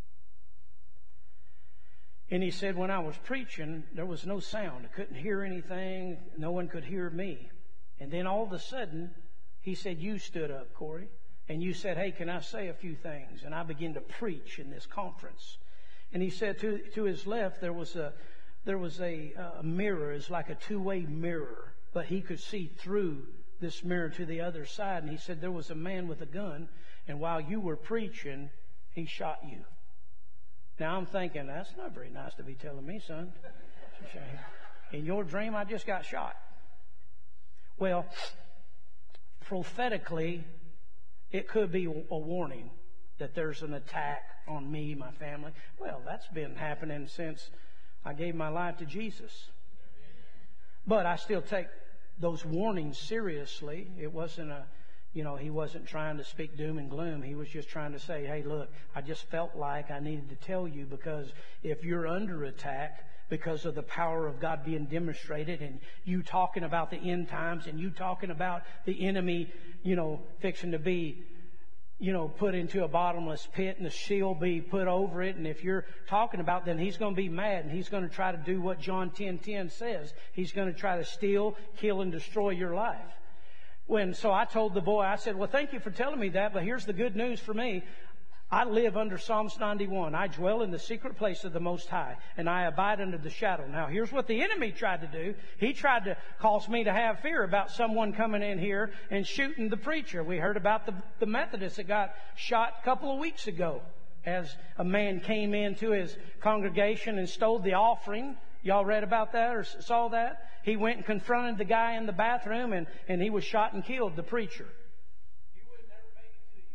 And he said, when I was preaching, there was no sound. I couldn't hear anything. No one could hear me. And then all of a sudden, he said, you stood up, Corey. And you said, hey, can I say a few things? And I began to preach in this conference. And he said to his left, there was a mirror. It's like a two-way mirror. But he could see through this mirror to the other side. And he said, there was a man with a gun. And while you were preaching, he shot you. Now I'm thinking, that's not very nice to be telling me, son. In your dream, I just got shot. Well, prophetically, it could be a warning that there's an attack on me, my family. Well, that's been happening since I gave my life to Jesus. But I still take those warnings seriously. It wasn't he wasn't trying to speak doom and gloom. He was just trying to say, hey, look, I just felt like I needed to tell you, because if you're under attack because of the power of God being demonstrated, and you talking about the end times, and you talking about the enemy, fixing to be, put into a bottomless pit and the shield be put over it. And if you're talking about, then he's going to be mad, and he's going to try to do what John 10:10 says. He's going to try to steal, kill, and destroy your life. So I told the boy, I said, well, thank you for telling me that, but here's the good news for me. I live under Psalms 91. I dwell in the secret place of the Most High, and I abide under the shadow. Now, here's what the enemy tried to do. He tried to cause me to have fear about someone coming in here and shooting the preacher. We heard about the Methodist that got shot a couple of weeks ago as a man came into his congregation and stole the offering. Y'all read about that or saw that? He went and confronted the guy in the bathroom, and he was shot and killed, the preacher. He would never make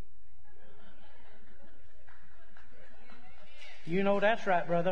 it to you. You know that's right, brother.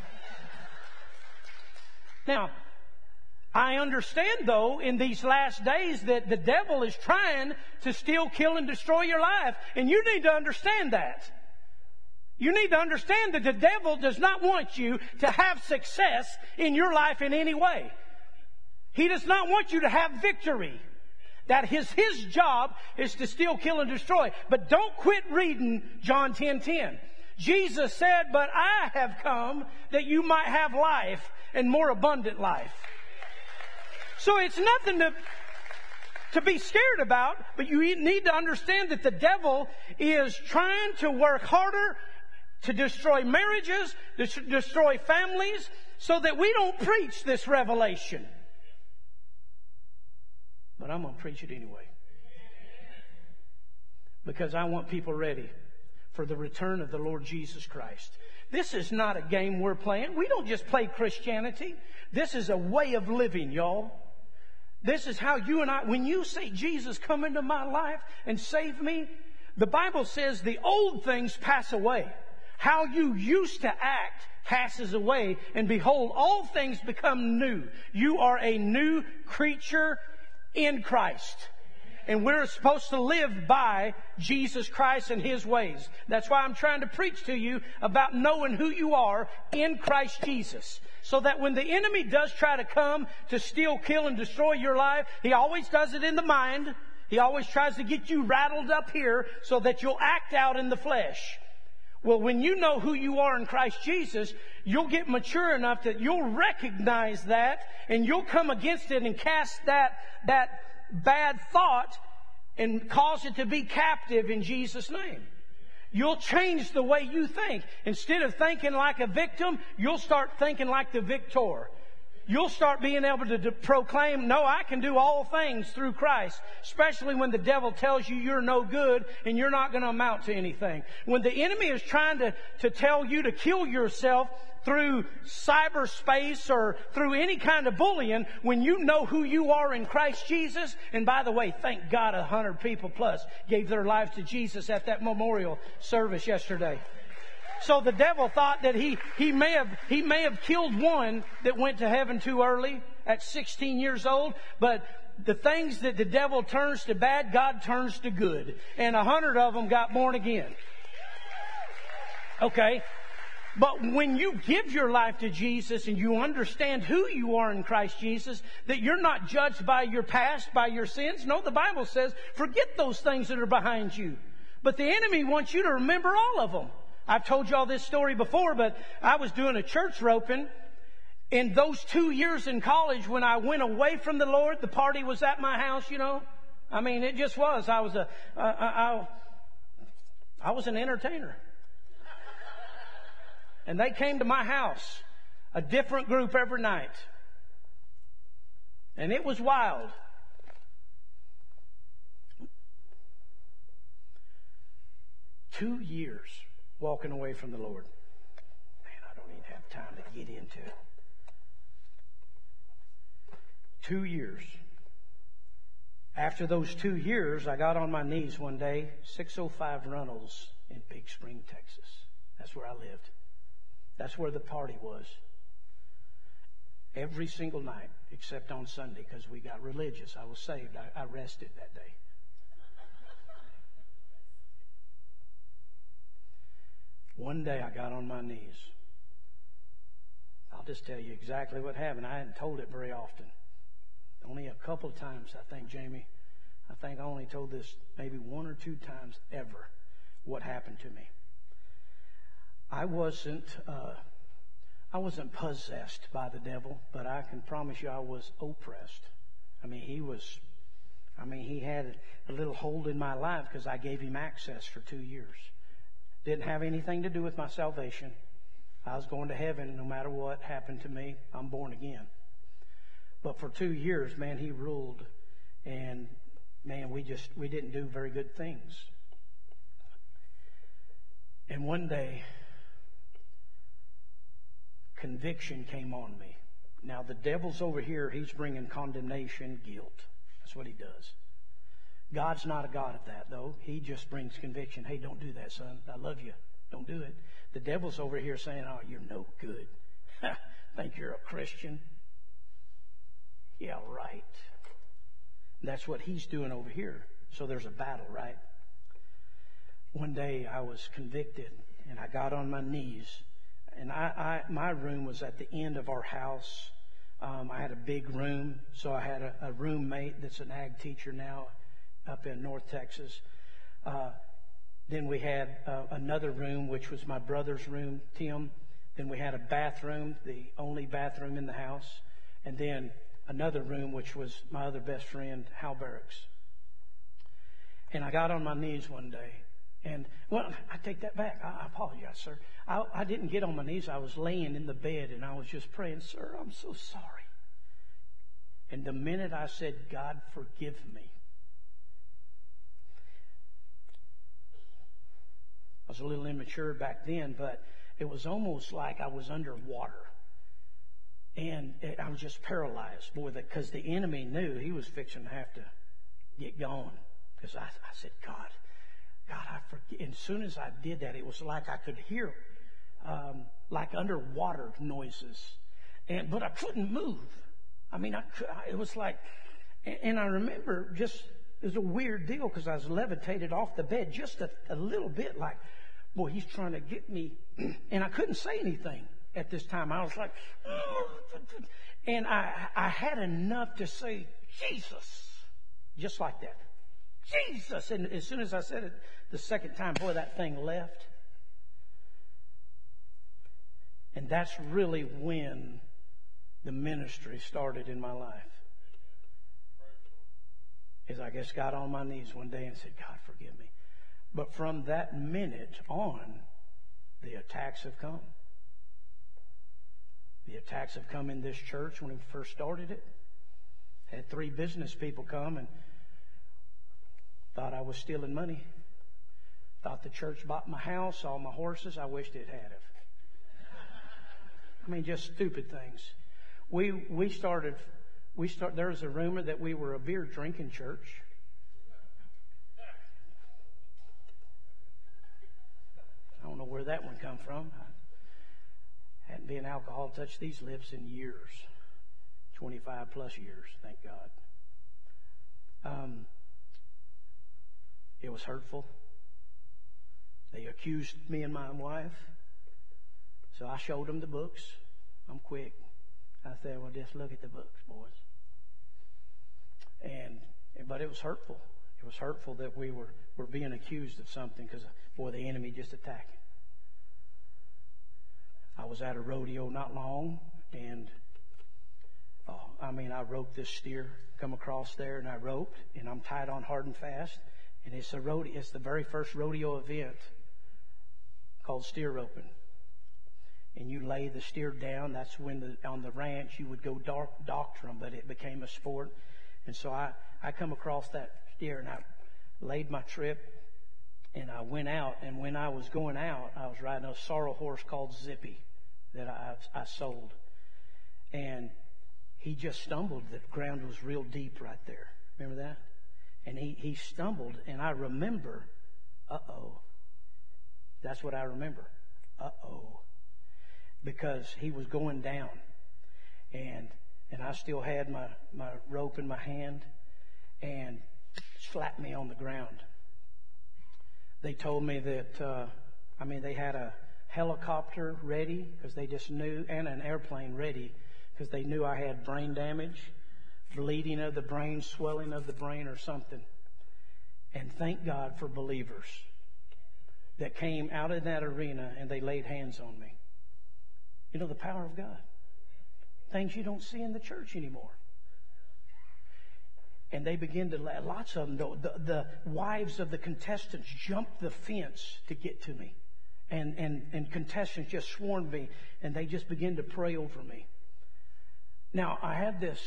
Now, I understand, though, in these last days that the devil is trying to steal, kill, and destroy your life. And you need to understand that. You need to understand that the devil does not want you to have success in your life in any way. He does not want you to have victory. That his job is to steal, kill, and destroy. But don't quit reading John 10:10. Jesus said, but I have come that you might have life, and more abundant life. So it's nothing to be scared about, but you need to understand that the devil is trying to work harder to destroy marriages, to destroy families, so that we don't preach this revelation. but I'm going to preach it anyway. Because I want people ready for the return of the Lord Jesus Christ. This is not a game we're playing. We don't just play Christianity. This is a way of living, y'all. This is how you and I, when you say, Jesus, come into my life and save me, the Bible says the old things pass away. How you used to act passes away, and behold, all things become new. You are a new creature in Christ. And we're supposed to live by Jesus Christ and His ways. That's why I'm trying to preach to you about knowing who you are in Christ Jesus. So that when the enemy does try to come to steal, kill, and destroy your life, he always does it in the mind. He always tries to get you rattled up here so that you'll act out in the flesh. Well, when you know who you are in Christ Jesus, you'll get mature enough that you'll recognize that, and you'll come against it and cast that bad thought and cause it to be captive in Jesus' name. You'll change the way you think. Instead of thinking like a victim, you'll start thinking like the victor. You'll start being able to proclaim, no, I can do all things through Christ. Especially when the devil tells you you're no good and you're not going to amount to anything. When the enemy is trying to tell you to kill yourself through cyberspace or through any kind of bullying, when you know who you are in Christ Jesus, and by the way, thank God 100 people plus gave their lives to Jesus at that memorial service yesterday. So the devil thought that he may have killed one that went to heaven too early at 16 years old, but the things that the devil turns to bad, God turns to good. And 100 of them got born again. Okay? But when you give your life to Jesus and you understand who you are in Christ Jesus, that you're not judged by your past, by your sins. No, the Bible says, forget those things that are behind you. But the enemy wants you to remember all of them. I've told you all this story before, but I was doing a church roping. In those 2 years in college, when I went away from the Lord, the party was at my house, you know. I mean, it just was. I was an entertainer. And they came to my house, a different group every night. And it was wild. Two years walking away from the Lord. Man, I don't even have time to get into it. 2 years. After those 2 years, I got on my knees one day, 605 Runnels in Big Spring, Texas. That's where I lived. That's where the party was. Every single night, except on Sunday, because we got religious. I was saved. I rested that day. One day I got on my knees. I'll just tell you exactly what happened. I hadn't told it very often. Only a couple of times, I think, Jamie. I think I only told this maybe 1 or 2 times ever what happened to me. I wasn't possessed by the devil, but I can promise you I was oppressed. He had a little hold in my life because I gave him access for 2 years. Didn't have anything to do with my salvation. I was going to heaven no matter what happened to me. I'm born again. But for 2 years, man, he ruled. And man, we didn't do very good things. And one day, conviction came on me. Now, the devil's over here. He's bringing condemnation, guilt. That's what he does. God's not a God of that, though. He just brings conviction. Hey, don't do that, son. I love you. Don't do it. The devil's over here saying, oh, you're no good. Think you're a Christian? Yeah, right. That's what he's doing over here. So there's a battle, right? One day I was convicted, and I got on my knees. And my room was at the end of our house. I had a big room, so I had a roommate that's an ag teacher now up in North Texas. Then we had another room, which was my brother's room, Tim. Then we had a bathroom, the only bathroom in the house. And then another room, which was my other best friend, Hal Barracks. And I got on my knees one day. And, well, I take that back. I apologize, sir. I didn't get on my knees. I was laying in the bed, and I was just praying, sir, I'm so sorry. And the minute I said, God, forgive me, I was a little immature back then, but it was almost like I was underwater. And I was just paralyzed, boy, because the enemy knew he was fixing to have to get going. Because I said, God, I forgive. And as soon as I did that, it was like I could hear like underwater noises, but I couldn't move. I mean, it was like, and I remember just, it was a weird deal because I was levitated off the bed just a little bit, like, boy, he's trying to get me, and I couldn't say anything at this time. I was like, and I had enough to say, Jesus, just like that. Jesus. And as soon as I said it the second time, boy, that thing left. And that's really when the ministry started in my life. Is I just got on my knees one day and said, God, forgive me. But from that minute on, the attacks have come. The attacks have come in this church when we first started it. Had 3 business people come and thought I was stealing money. Thought the church bought my house, all my horses. I wished it had it. I mean, just stupid things. There was a rumor that we were a beer drinking church. I don't know where that one come from. I hadn't been alcohol touched these lips in years. 25 plus years, thank God. It was hurtful. They accused me and my wife. So I showed them the books. I'm quick. I said, well, just look at the books, boys. But it was hurtful. It was hurtful that we were being accused of something because, boy, the enemy just attacked. I was at a rodeo not long, and I roped this steer, come across there, and I roped, and I'm tied on hard and fast. And it's the very first rodeo event called steer roping. And you lay the steer down. That's when on the ranch you would go doctor them, but it became a sport. And so I come across that steer, and I laid my trip, and I went out. And when I was going out, I was riding a sorrel horse called Zippy that I sold. And he just stumbled. The ground was real deep right there. Remember that? And he stumbled, and I remember, uh-oh. That's what I remember. Uh-oh. Because he was going down. And I still had my rope in my hand, and slapped me on the ground. They told me that, they had a helicopter ready because they just knew, and an airplane ready because they knew I had brain damage, bleeding of the brain, swelling of the brain or something. And thank God for believers that came out of that arena and they laid hands on me. You know, the power of God. Things you don't see in the church anymore. And they begin to, lots of them, the wives of the contestants jumped the fence to get to me. And contestants just swarmed me, and they just began to pray over me. Now, I had this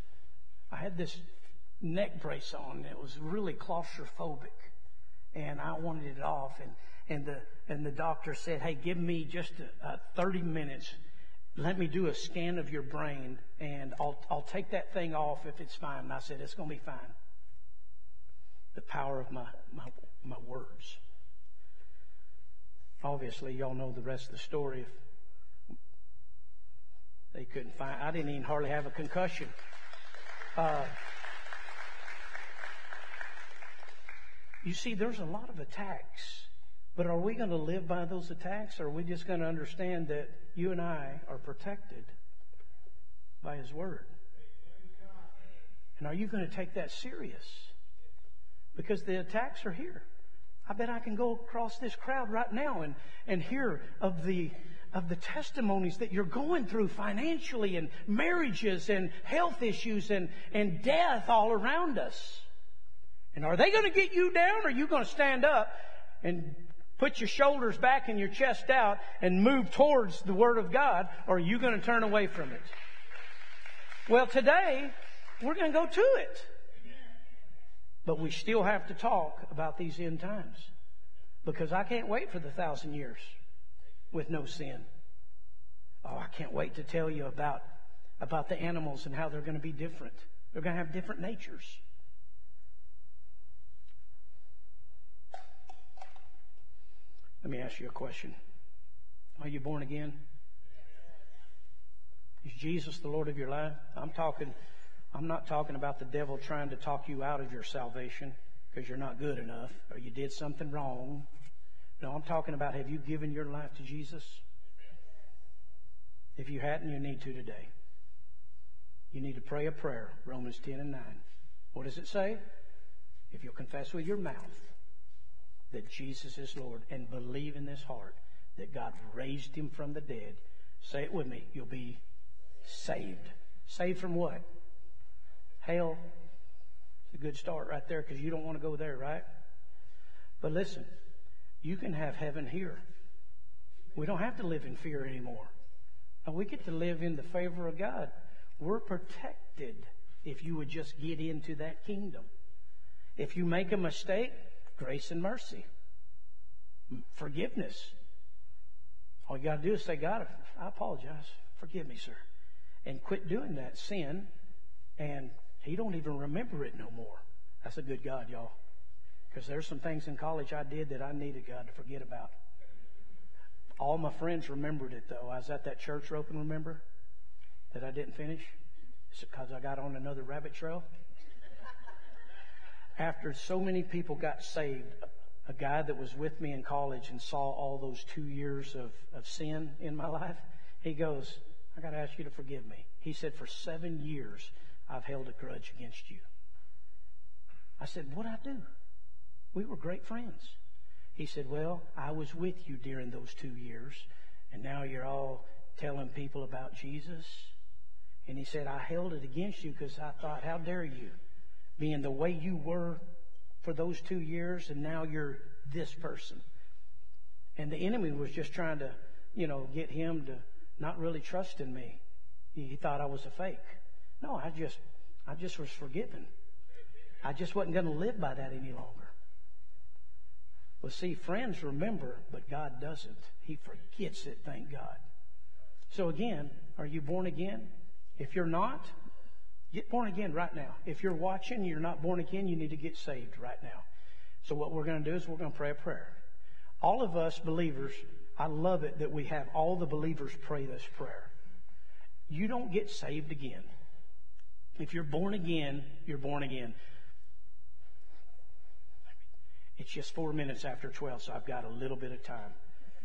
neck brace on. It was really claustrophobic, and I wanted it off. And the doctor said, "Hey, give me just 30 minutes. Let me do a scan of your brain, and I'll take that thing off if it's fine." And I said, "It's going to be fine." The power of my words. Obviously, y'all know the rest of the story. If they couldn't find, I didn't even hardly have a concussion. You see, there's a lot of attacks. But are we going to live by those attacks, or are we just going to understand that you and I are protected by His Word? And are you going to take that serious? Because the attacks are here. I bet I can go across this crowd right now and hear of the testimonies that you're going through financially, and marriages and health issues and death all around us. And are they going to get you down, or are you going to stand up and put your shoulders back and your chest out and move towards the Word of God, or are you going to turn away from it? Well, today We're going to go to it. But we still have to talk about these end times. Because I can't wait for the 1,000 years with no sin. Oh, I can't wait to tell you about the animals and how they're going to be different. They're going to have different natures. Let me ask you a question. Are you born again? Is Jesus the Lord of your life? I'm not talking about the devil trying to talk you out of your salvation because you're not good enough or you did something wrong. No, I'm talking about, have you given your life to Jesus? If you hadn't, you need to today. You need to pray a prayer, Romans 10:9. What does it say? If you'll confess with your mouth that Jesus is Lord and believe in this heart that God raised him from the dead, say it with me, you'll be saved. Saved from what? Hell. It's a good start right there because you don't want to go there, right? But listen, you can have heaven here. We don't have to live in fear anymore. And we get to live in the favor of God. We're protected if you would just get into that kingdom. If you make a mistake, grace and mercy. Forgiveness. All you got to do is say, God, I apologize. Forgive me, sir. And quit doing that sin. And he don't even remember it no more. That's a good God, y'all. Because there's some things in college I did that I needed God to forget about. All my friends remembered it, though. I was at that church roping, remember? That I didn't finish. Is it because I got on another rabbit trail? After so many people got saved, a guy that was with me in college and saw all those 2 years of sin in my life, he goes, I got to ask you to forgive me. He said, for 7 years, I've held a grudge against you. I said, what'd I do? We were great friends. He said, well, I was with you during those 2 years, and now you're all telling people about Jesus. And he said, I held it against you because I thought, how dare you, being the way you were for those 2 years, and now you're this person. And the enemy was just trying to, get him to not really trust in me. He thought I was a fake. No, I just was forgiven. I just wasn't going to live by that any longer. Well, see, friends remember, but God doesn't. He forgets it, thank God. So again, are you born again? If you're not, get born again right now. If you're watching and you're not born again, you need to get saved right now. So what we're going to do is we're going to pray a prayer. All of us believers, I love it that we have all the believers pray this prayer. You don't get saved again. If you're born again, you're born again. It's just 4 minutes after 12, so I've got a little bit of time.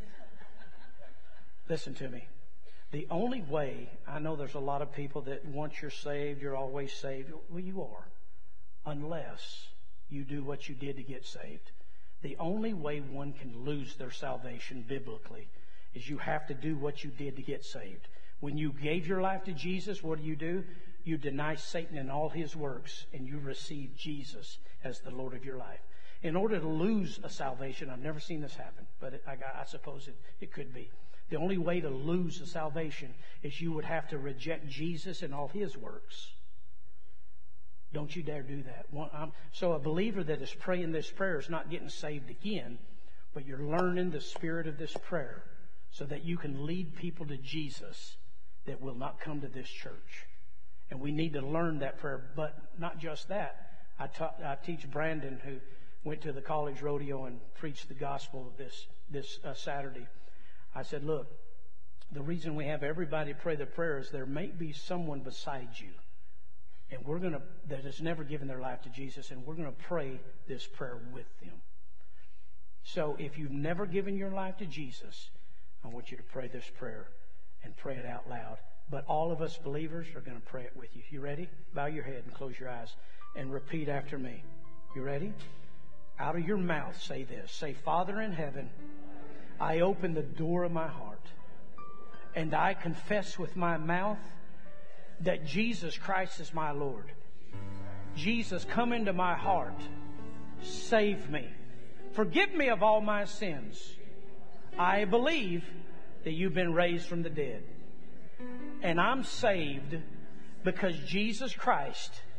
Listen to me. The only way, I know there's a lot of people that once you're saved, you're always saved. Well, you are. Unless you do what you did to get saved. The only way one can lose their salvation biblically is you have to do what you did to get saved. When you gave your life to Jesus, what do? You deny Satan and all his works, and you receive Jesus as the Lord of your life. In order to lose a salvation, I've never seen this happen, but I suppose it could be. The only way to lose a salvation is you would have to reject Jesus and all his works. Don't you dare do that. So a believer that is praying this prayer is not getting saved again, but you're learning the spirit of this prayer so that you can lead people to Jesus that will not come to this church. And we need to learn that prayer, but not just that. I teach Brandon, who went to the college rodeo and preached the gospel this Saturday. I said, look, the reason we have everybody pray the prayer is there may be someone beside you and that has never given their life to Jesus, and we're going to pray this prayer with them. So if you've never given your life to Jesus, I want you to pray this prayer and pray it out loud. But all of us believers are going to pray it with you. You ready? Bow your head and close your eyes and repeat after me. You ready? Out of your mouth, say this. Say, Father in heaven, I open the door of my heart and I confess with my mouth that Jesus Christ is my Lord. Jesus, come into my heart. Save me. Forgive me of all my sins. I believe that you've been raised from the dead. And I'm saved because Jesus Christ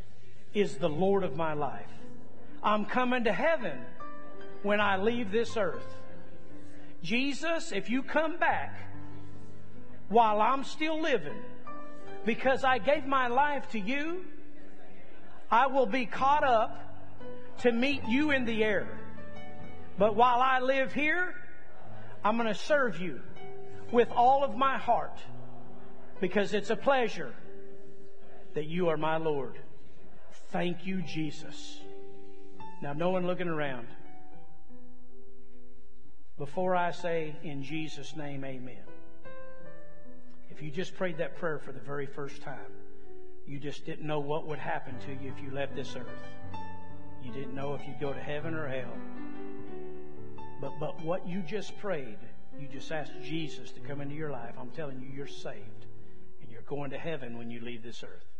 is the Lord of my life. I'm coming to heaven when I leave this earth. Jesus, if you come back while I'm still living, because I gave my life to you, I will be caught up to meet you in the air. But while I live here, I'm going to serve you with all of my heart, because it's a pleasure that you are my Lord. Thank you, Jesus. Now, no one looking around. Before I say, in Jesus' name, amen. If you just prayed that prayer for the very first time, you just didn't know what would happen to you if you left this earth. You didn't know if you'd go to heaven or hell. But what you just prayed, you just asked Jesus to come into your life. I'm telling you, you're saved. And you're going to heaven when you leave this earth.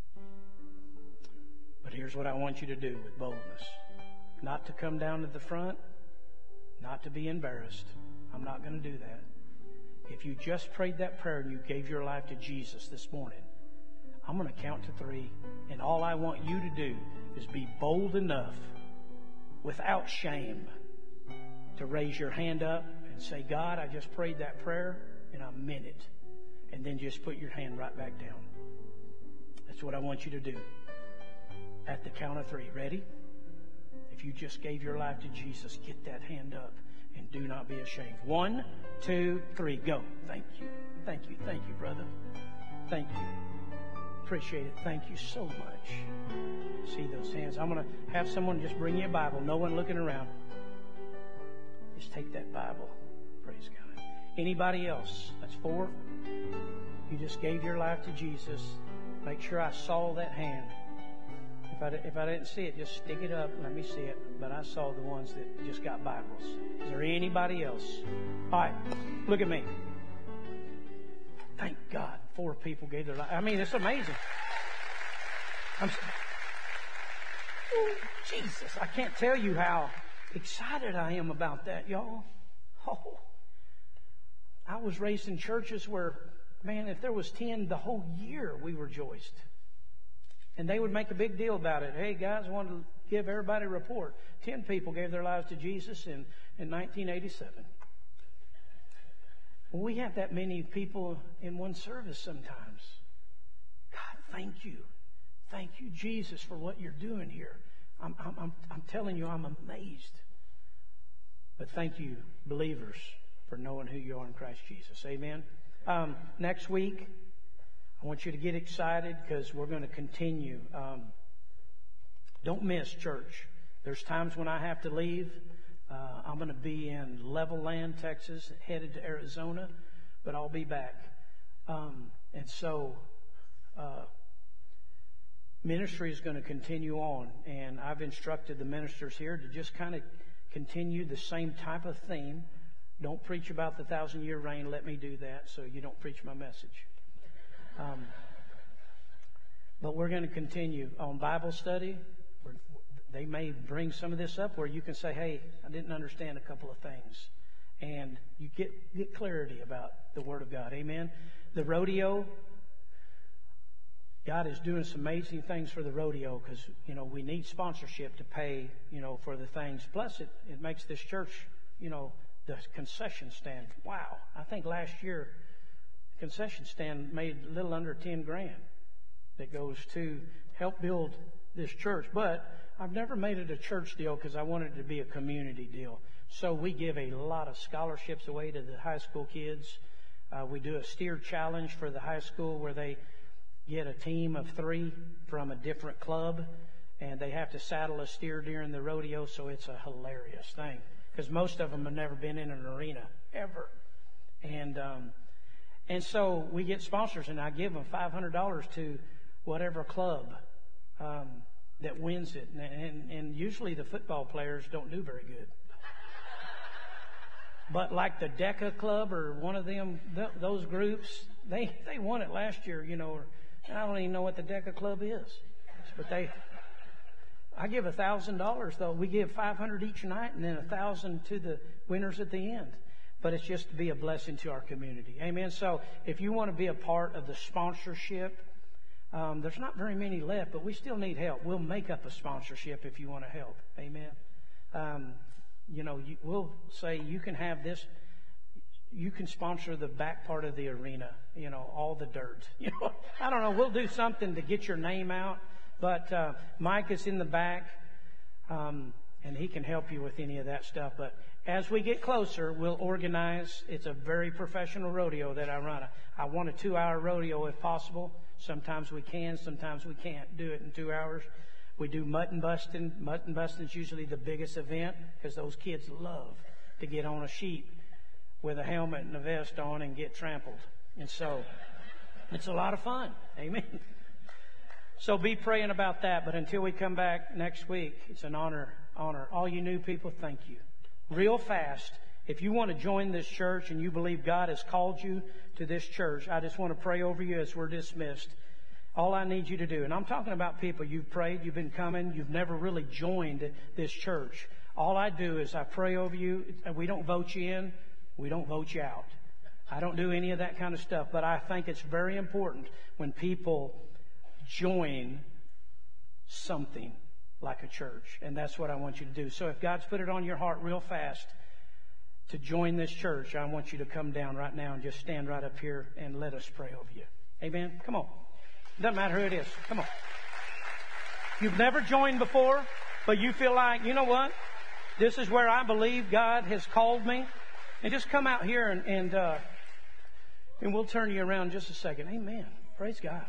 But here's what I want you to do with boldness. Not to come down to the front. Not to be embarrassed. I'm not going to do that. If you just prayed that prayer and you gave your life to Jesus this morning, I'm going to count to 3. And all I want you to do is be bold enough, without shame, to raise your hand up and say, God, I just prayed that prayer and I meant it. And then just put your hand right back down. That's what I want you to do. At the count of 3. Ready? If you just gave your life to Jesus, get that hand up and do not be ashamed. 1, 2, 3, go. Thank you. Thank you. Thank you, brother. Thank you. Appreciate it. Thank you so much. See those hands. I'm going to have someone just bring you a Bible. No one looking around. Just take that Bible. Praise God. Anybody else? That's 4. You just gave your life to Jesus. Make sure I saw that hand. If I didn't see it, just stick it up. Let me see it. But I saw the ones that just got Bibles. Is there anybody else? All right. Look at me. Thank God 4 people gave their life. I mean, it's amazing. Jesus, I can't tell you how excited I am about that, y'all. Oh, I was raised in churches where, man, if there was 10 the whole year, we rejoiced. And they would make a big deal about it. Hey, guys, I wanted to give everybody a report. 10 people gave their lives to Jesus in 1987. Well, we have that many people in one service sometimes. God, thank you. Thank you, Jesus, for what you're doing here. I'm telling you, I'm amazed. But thank you, believers, for knowing who you are in Christ Jesus. Amen. Next week, I want you to get excited because we're going to continue. Don't miss church. There's times when I have to leave. I'm going to be in Level Land, Texas, headed to Arizona, but I'll be back. And so ministry is going to continue on. And I've instructed the ministers here to just kind of continue the same type of theme. Don't preach about the 1,000-year reign. Let me do that so you don't preach my message. But we're going to continue on Bible study. They may bring some of this up where you can say, hey, I didn't understand a couple of things. And you get clarity about the Word of God. Amen. The rodeo, God is doing some amazing things for the rodeo because, we need sponsorship to pay, for the things. Plus, it makes this church, the concession stand. Wow. I think last year, the concession stand made a little under $10,000 that goes to help build this church. But I've never made it a church deal because I wanted it to be a community deal. So we give a lot of scholarships away to the high school kids. We do a steer challenge for the high school where they get a team of 3 from a different club, and they have to saddle a steer during the rodeo. So it's a hilarious thing because most of them have never been in an arena ever. And so we get sponsors, and I give them $500 to whatever club that wins it. And usually the football players don't do very good. But like the DECA Club or one of them, those groups, they won it last year, and I don't even know what the DECA Club is. But I give $1,000 though. We give $500 each night and then $1,000 to the winners at the end. But it's just to be a blessing to our community. Amen. So if you want to be a part of the sponsorship, There's not very many left, but we still need help. We'll make up a sponsorship if you want to help. Amen. We'll say you can have this. You can sponsor the back part of the arena, all the dirt. I don't know. We'll do something to get your name out. But Mike is in the back, and he can help you with any of that stuff. But as we get closer, we'll organize. It's a very professional rodeo that I run. I want a 2-hour rodeo if possible. Sometimes we can, sometimes we can't do it in 2 hours. We do mutton busting. Mutton busting is usually the biggest event because those kids love to get on a sheep with a helmet and a vest on and get trampled. And so it's a lot of fun. Amen. So be praying about that. But until we come back next week, it's an honor. All you new people, thank you. Real fast, if you want to join this church and you believe God has called you to this church, I just want to pray over you as we're dismissed. All I need you to do, and I'm talking about people, you've prayed, you've been coming, you've never really joined this church. All I do is I pray over you. We don't vote you in. We don't vote you out. I don't do any of that kind of stuff. But I think it's very important when people join something like a church. And that's what I want you to do. So if God's put it on your heart real fast to join this church, I want you to come down right now and just stand right up here and let us pray over you. Amen? Come on. Doesn't matter who it is. Come on. You've never joined before, but you feel like, you know what? This is where I believe God has called me. And just come out here and we'll turn you around in just a second. Amen. Praise God.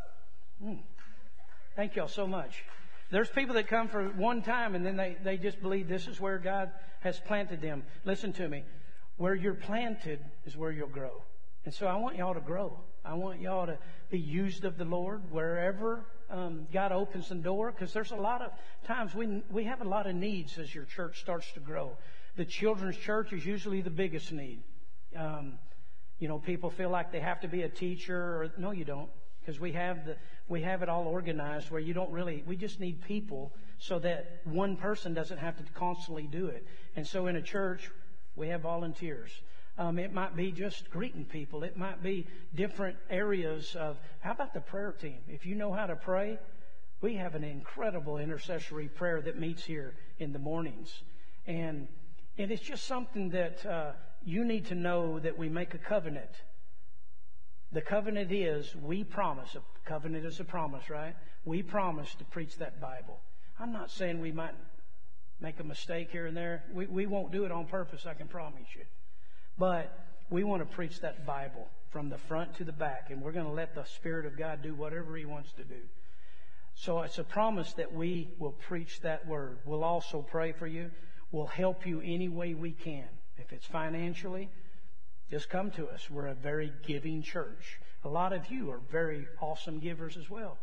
Thank y'all so much. There's people that come for one time and then they just believe this is where God has planted them. Listen to me. Where you're planted is where you'll grow. And so I want y'all to grow. I want y'all to be used of the Lord wherever God opens the door. Because there's a lot of times we have a lot of needs as your church starts to grow. The children's church is usually the biggest need. People feel like they have to be a teacher. No, you don't. Because we have it all organized where we just need people so that one person doesn't have to constantly do it. And so in a church, we have volunteers. It might be just greeting people. It might be different areas of, how about the prayer team? If you know how to pray, we have an incredible intercessory prayer that meets here in the mornings. And it's just something that you need to know that we make a covenant. The covenant is we promise. A covenant is a promise, right? We promise to preach that Bible. I'm not saying we might make a mistake here and there. We won't do it on purpose, I can promise you. But we want to preach that Bible from the front to the back. And we're going to let the Spirit of God do whatever He wants to do. So it's a promise that we will preach that Word. We'll also pray for you. We'll help you any way we can. If it's financially, just come to us. We're a very giving church. A lot of you are very awesome givers as well.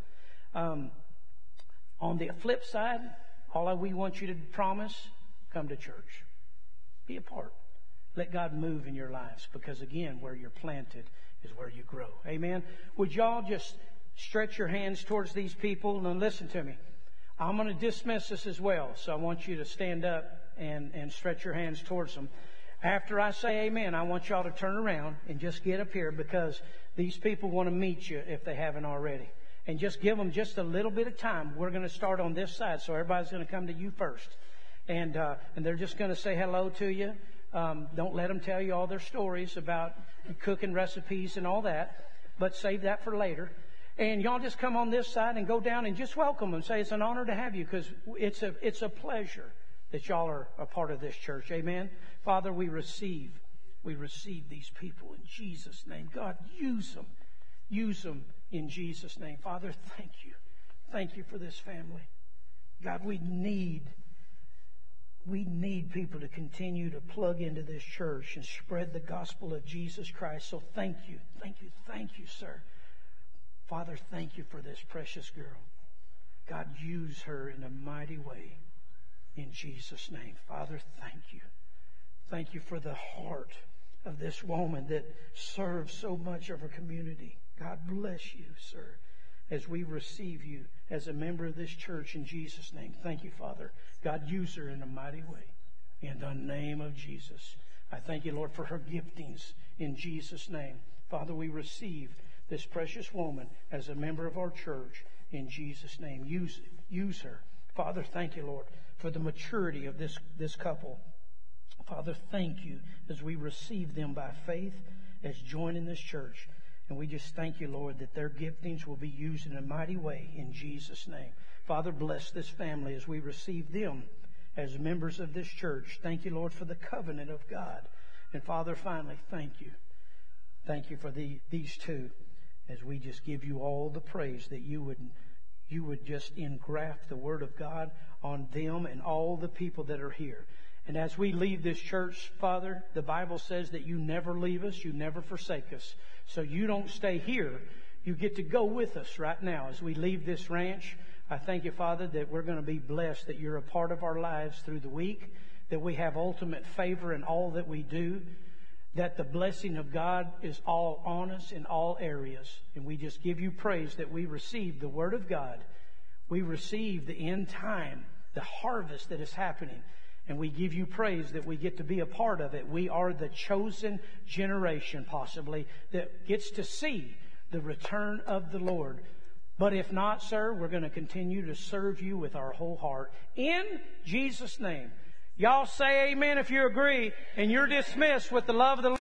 On the flip side, all we want you to promise, come to church. Be a part. Let God move in your lives because, again, where you're planted is where you grow. Amen? Would y'all just stretch your hands towards these people and listen to me. I'm going to dismiss this as well, so I want you to stand up and stretch your hands towards them. After I say amen, I want y'all to turn around and just get up here because these people want to meet you if they haven't already. And just give them just a little bit of time. We're going to start on this side, so everybody's going to come to you first. And they're just going to say hello to you. Don't let them tell you all their stories about cooking recipes and all that, but save that for later. And y'all just come on this side and go down and just welcome them. Say it's an honor to have you because it's a pleasure that y'all are a part of this church. Amen. Father, we receive these people in Jesus' name. God, use them. Use them in Jesus' name. Father, thank you. Thank you for this family. God, we need people to continue to plug into this church and spread the gospel of Jesus Christ. So thank you, sir. Father, thank you for this precious girl. God, use her in a mighty way in Jesus' name. Father, thank you. Thank you for the heart of this woman that serves so much of her community. God bless you, sir, as we receive you as a member of this church in Jesus' name. Thank you, Father. God, use her in a mighty way. In the name of Jesus. I thank you, Lord, for her giftings in Jesus' name. Father, we receive this precious woman as a member of our church. In Jesus' name, use her. Father, thank you, Lord, for the maturity of this couple. Father, thank you as we receive them by faith as joining this church. And we just thank you, Lord, that their giftings will be used in a mighty way in Jesus' name. Father, bless this family as we receive them as members of this church. Thank you, Lord, for the covenant of God. And Father, finally, thank you. Thank you for these two as we just give you all the praise that you would just engraft the Word of God on them and all the people that are here. And as we leave this church, Father, the Bible says that you never leave us, you never forsake us. So you don't stay here. You get to go with us right now as we leave this ranch. I thank you, Father, that we're going to be blessed, that you're a part of our lives through the week, that we have ultimate favor in all that we do, that the blessing of God is all on us in all areas. And we just give you praise that we receive the Word of God. We receive the end time, the harvest that is happening. And we give you praise that we get to be a part of it. We are the chosen generation, possibly, that gets to see the return of the Lord. But if not, sir, we're going to continue to serve you with our whole heart. In Jesus' name. Y'all say amen if you agree. And you're dismissed with the love of the Lord.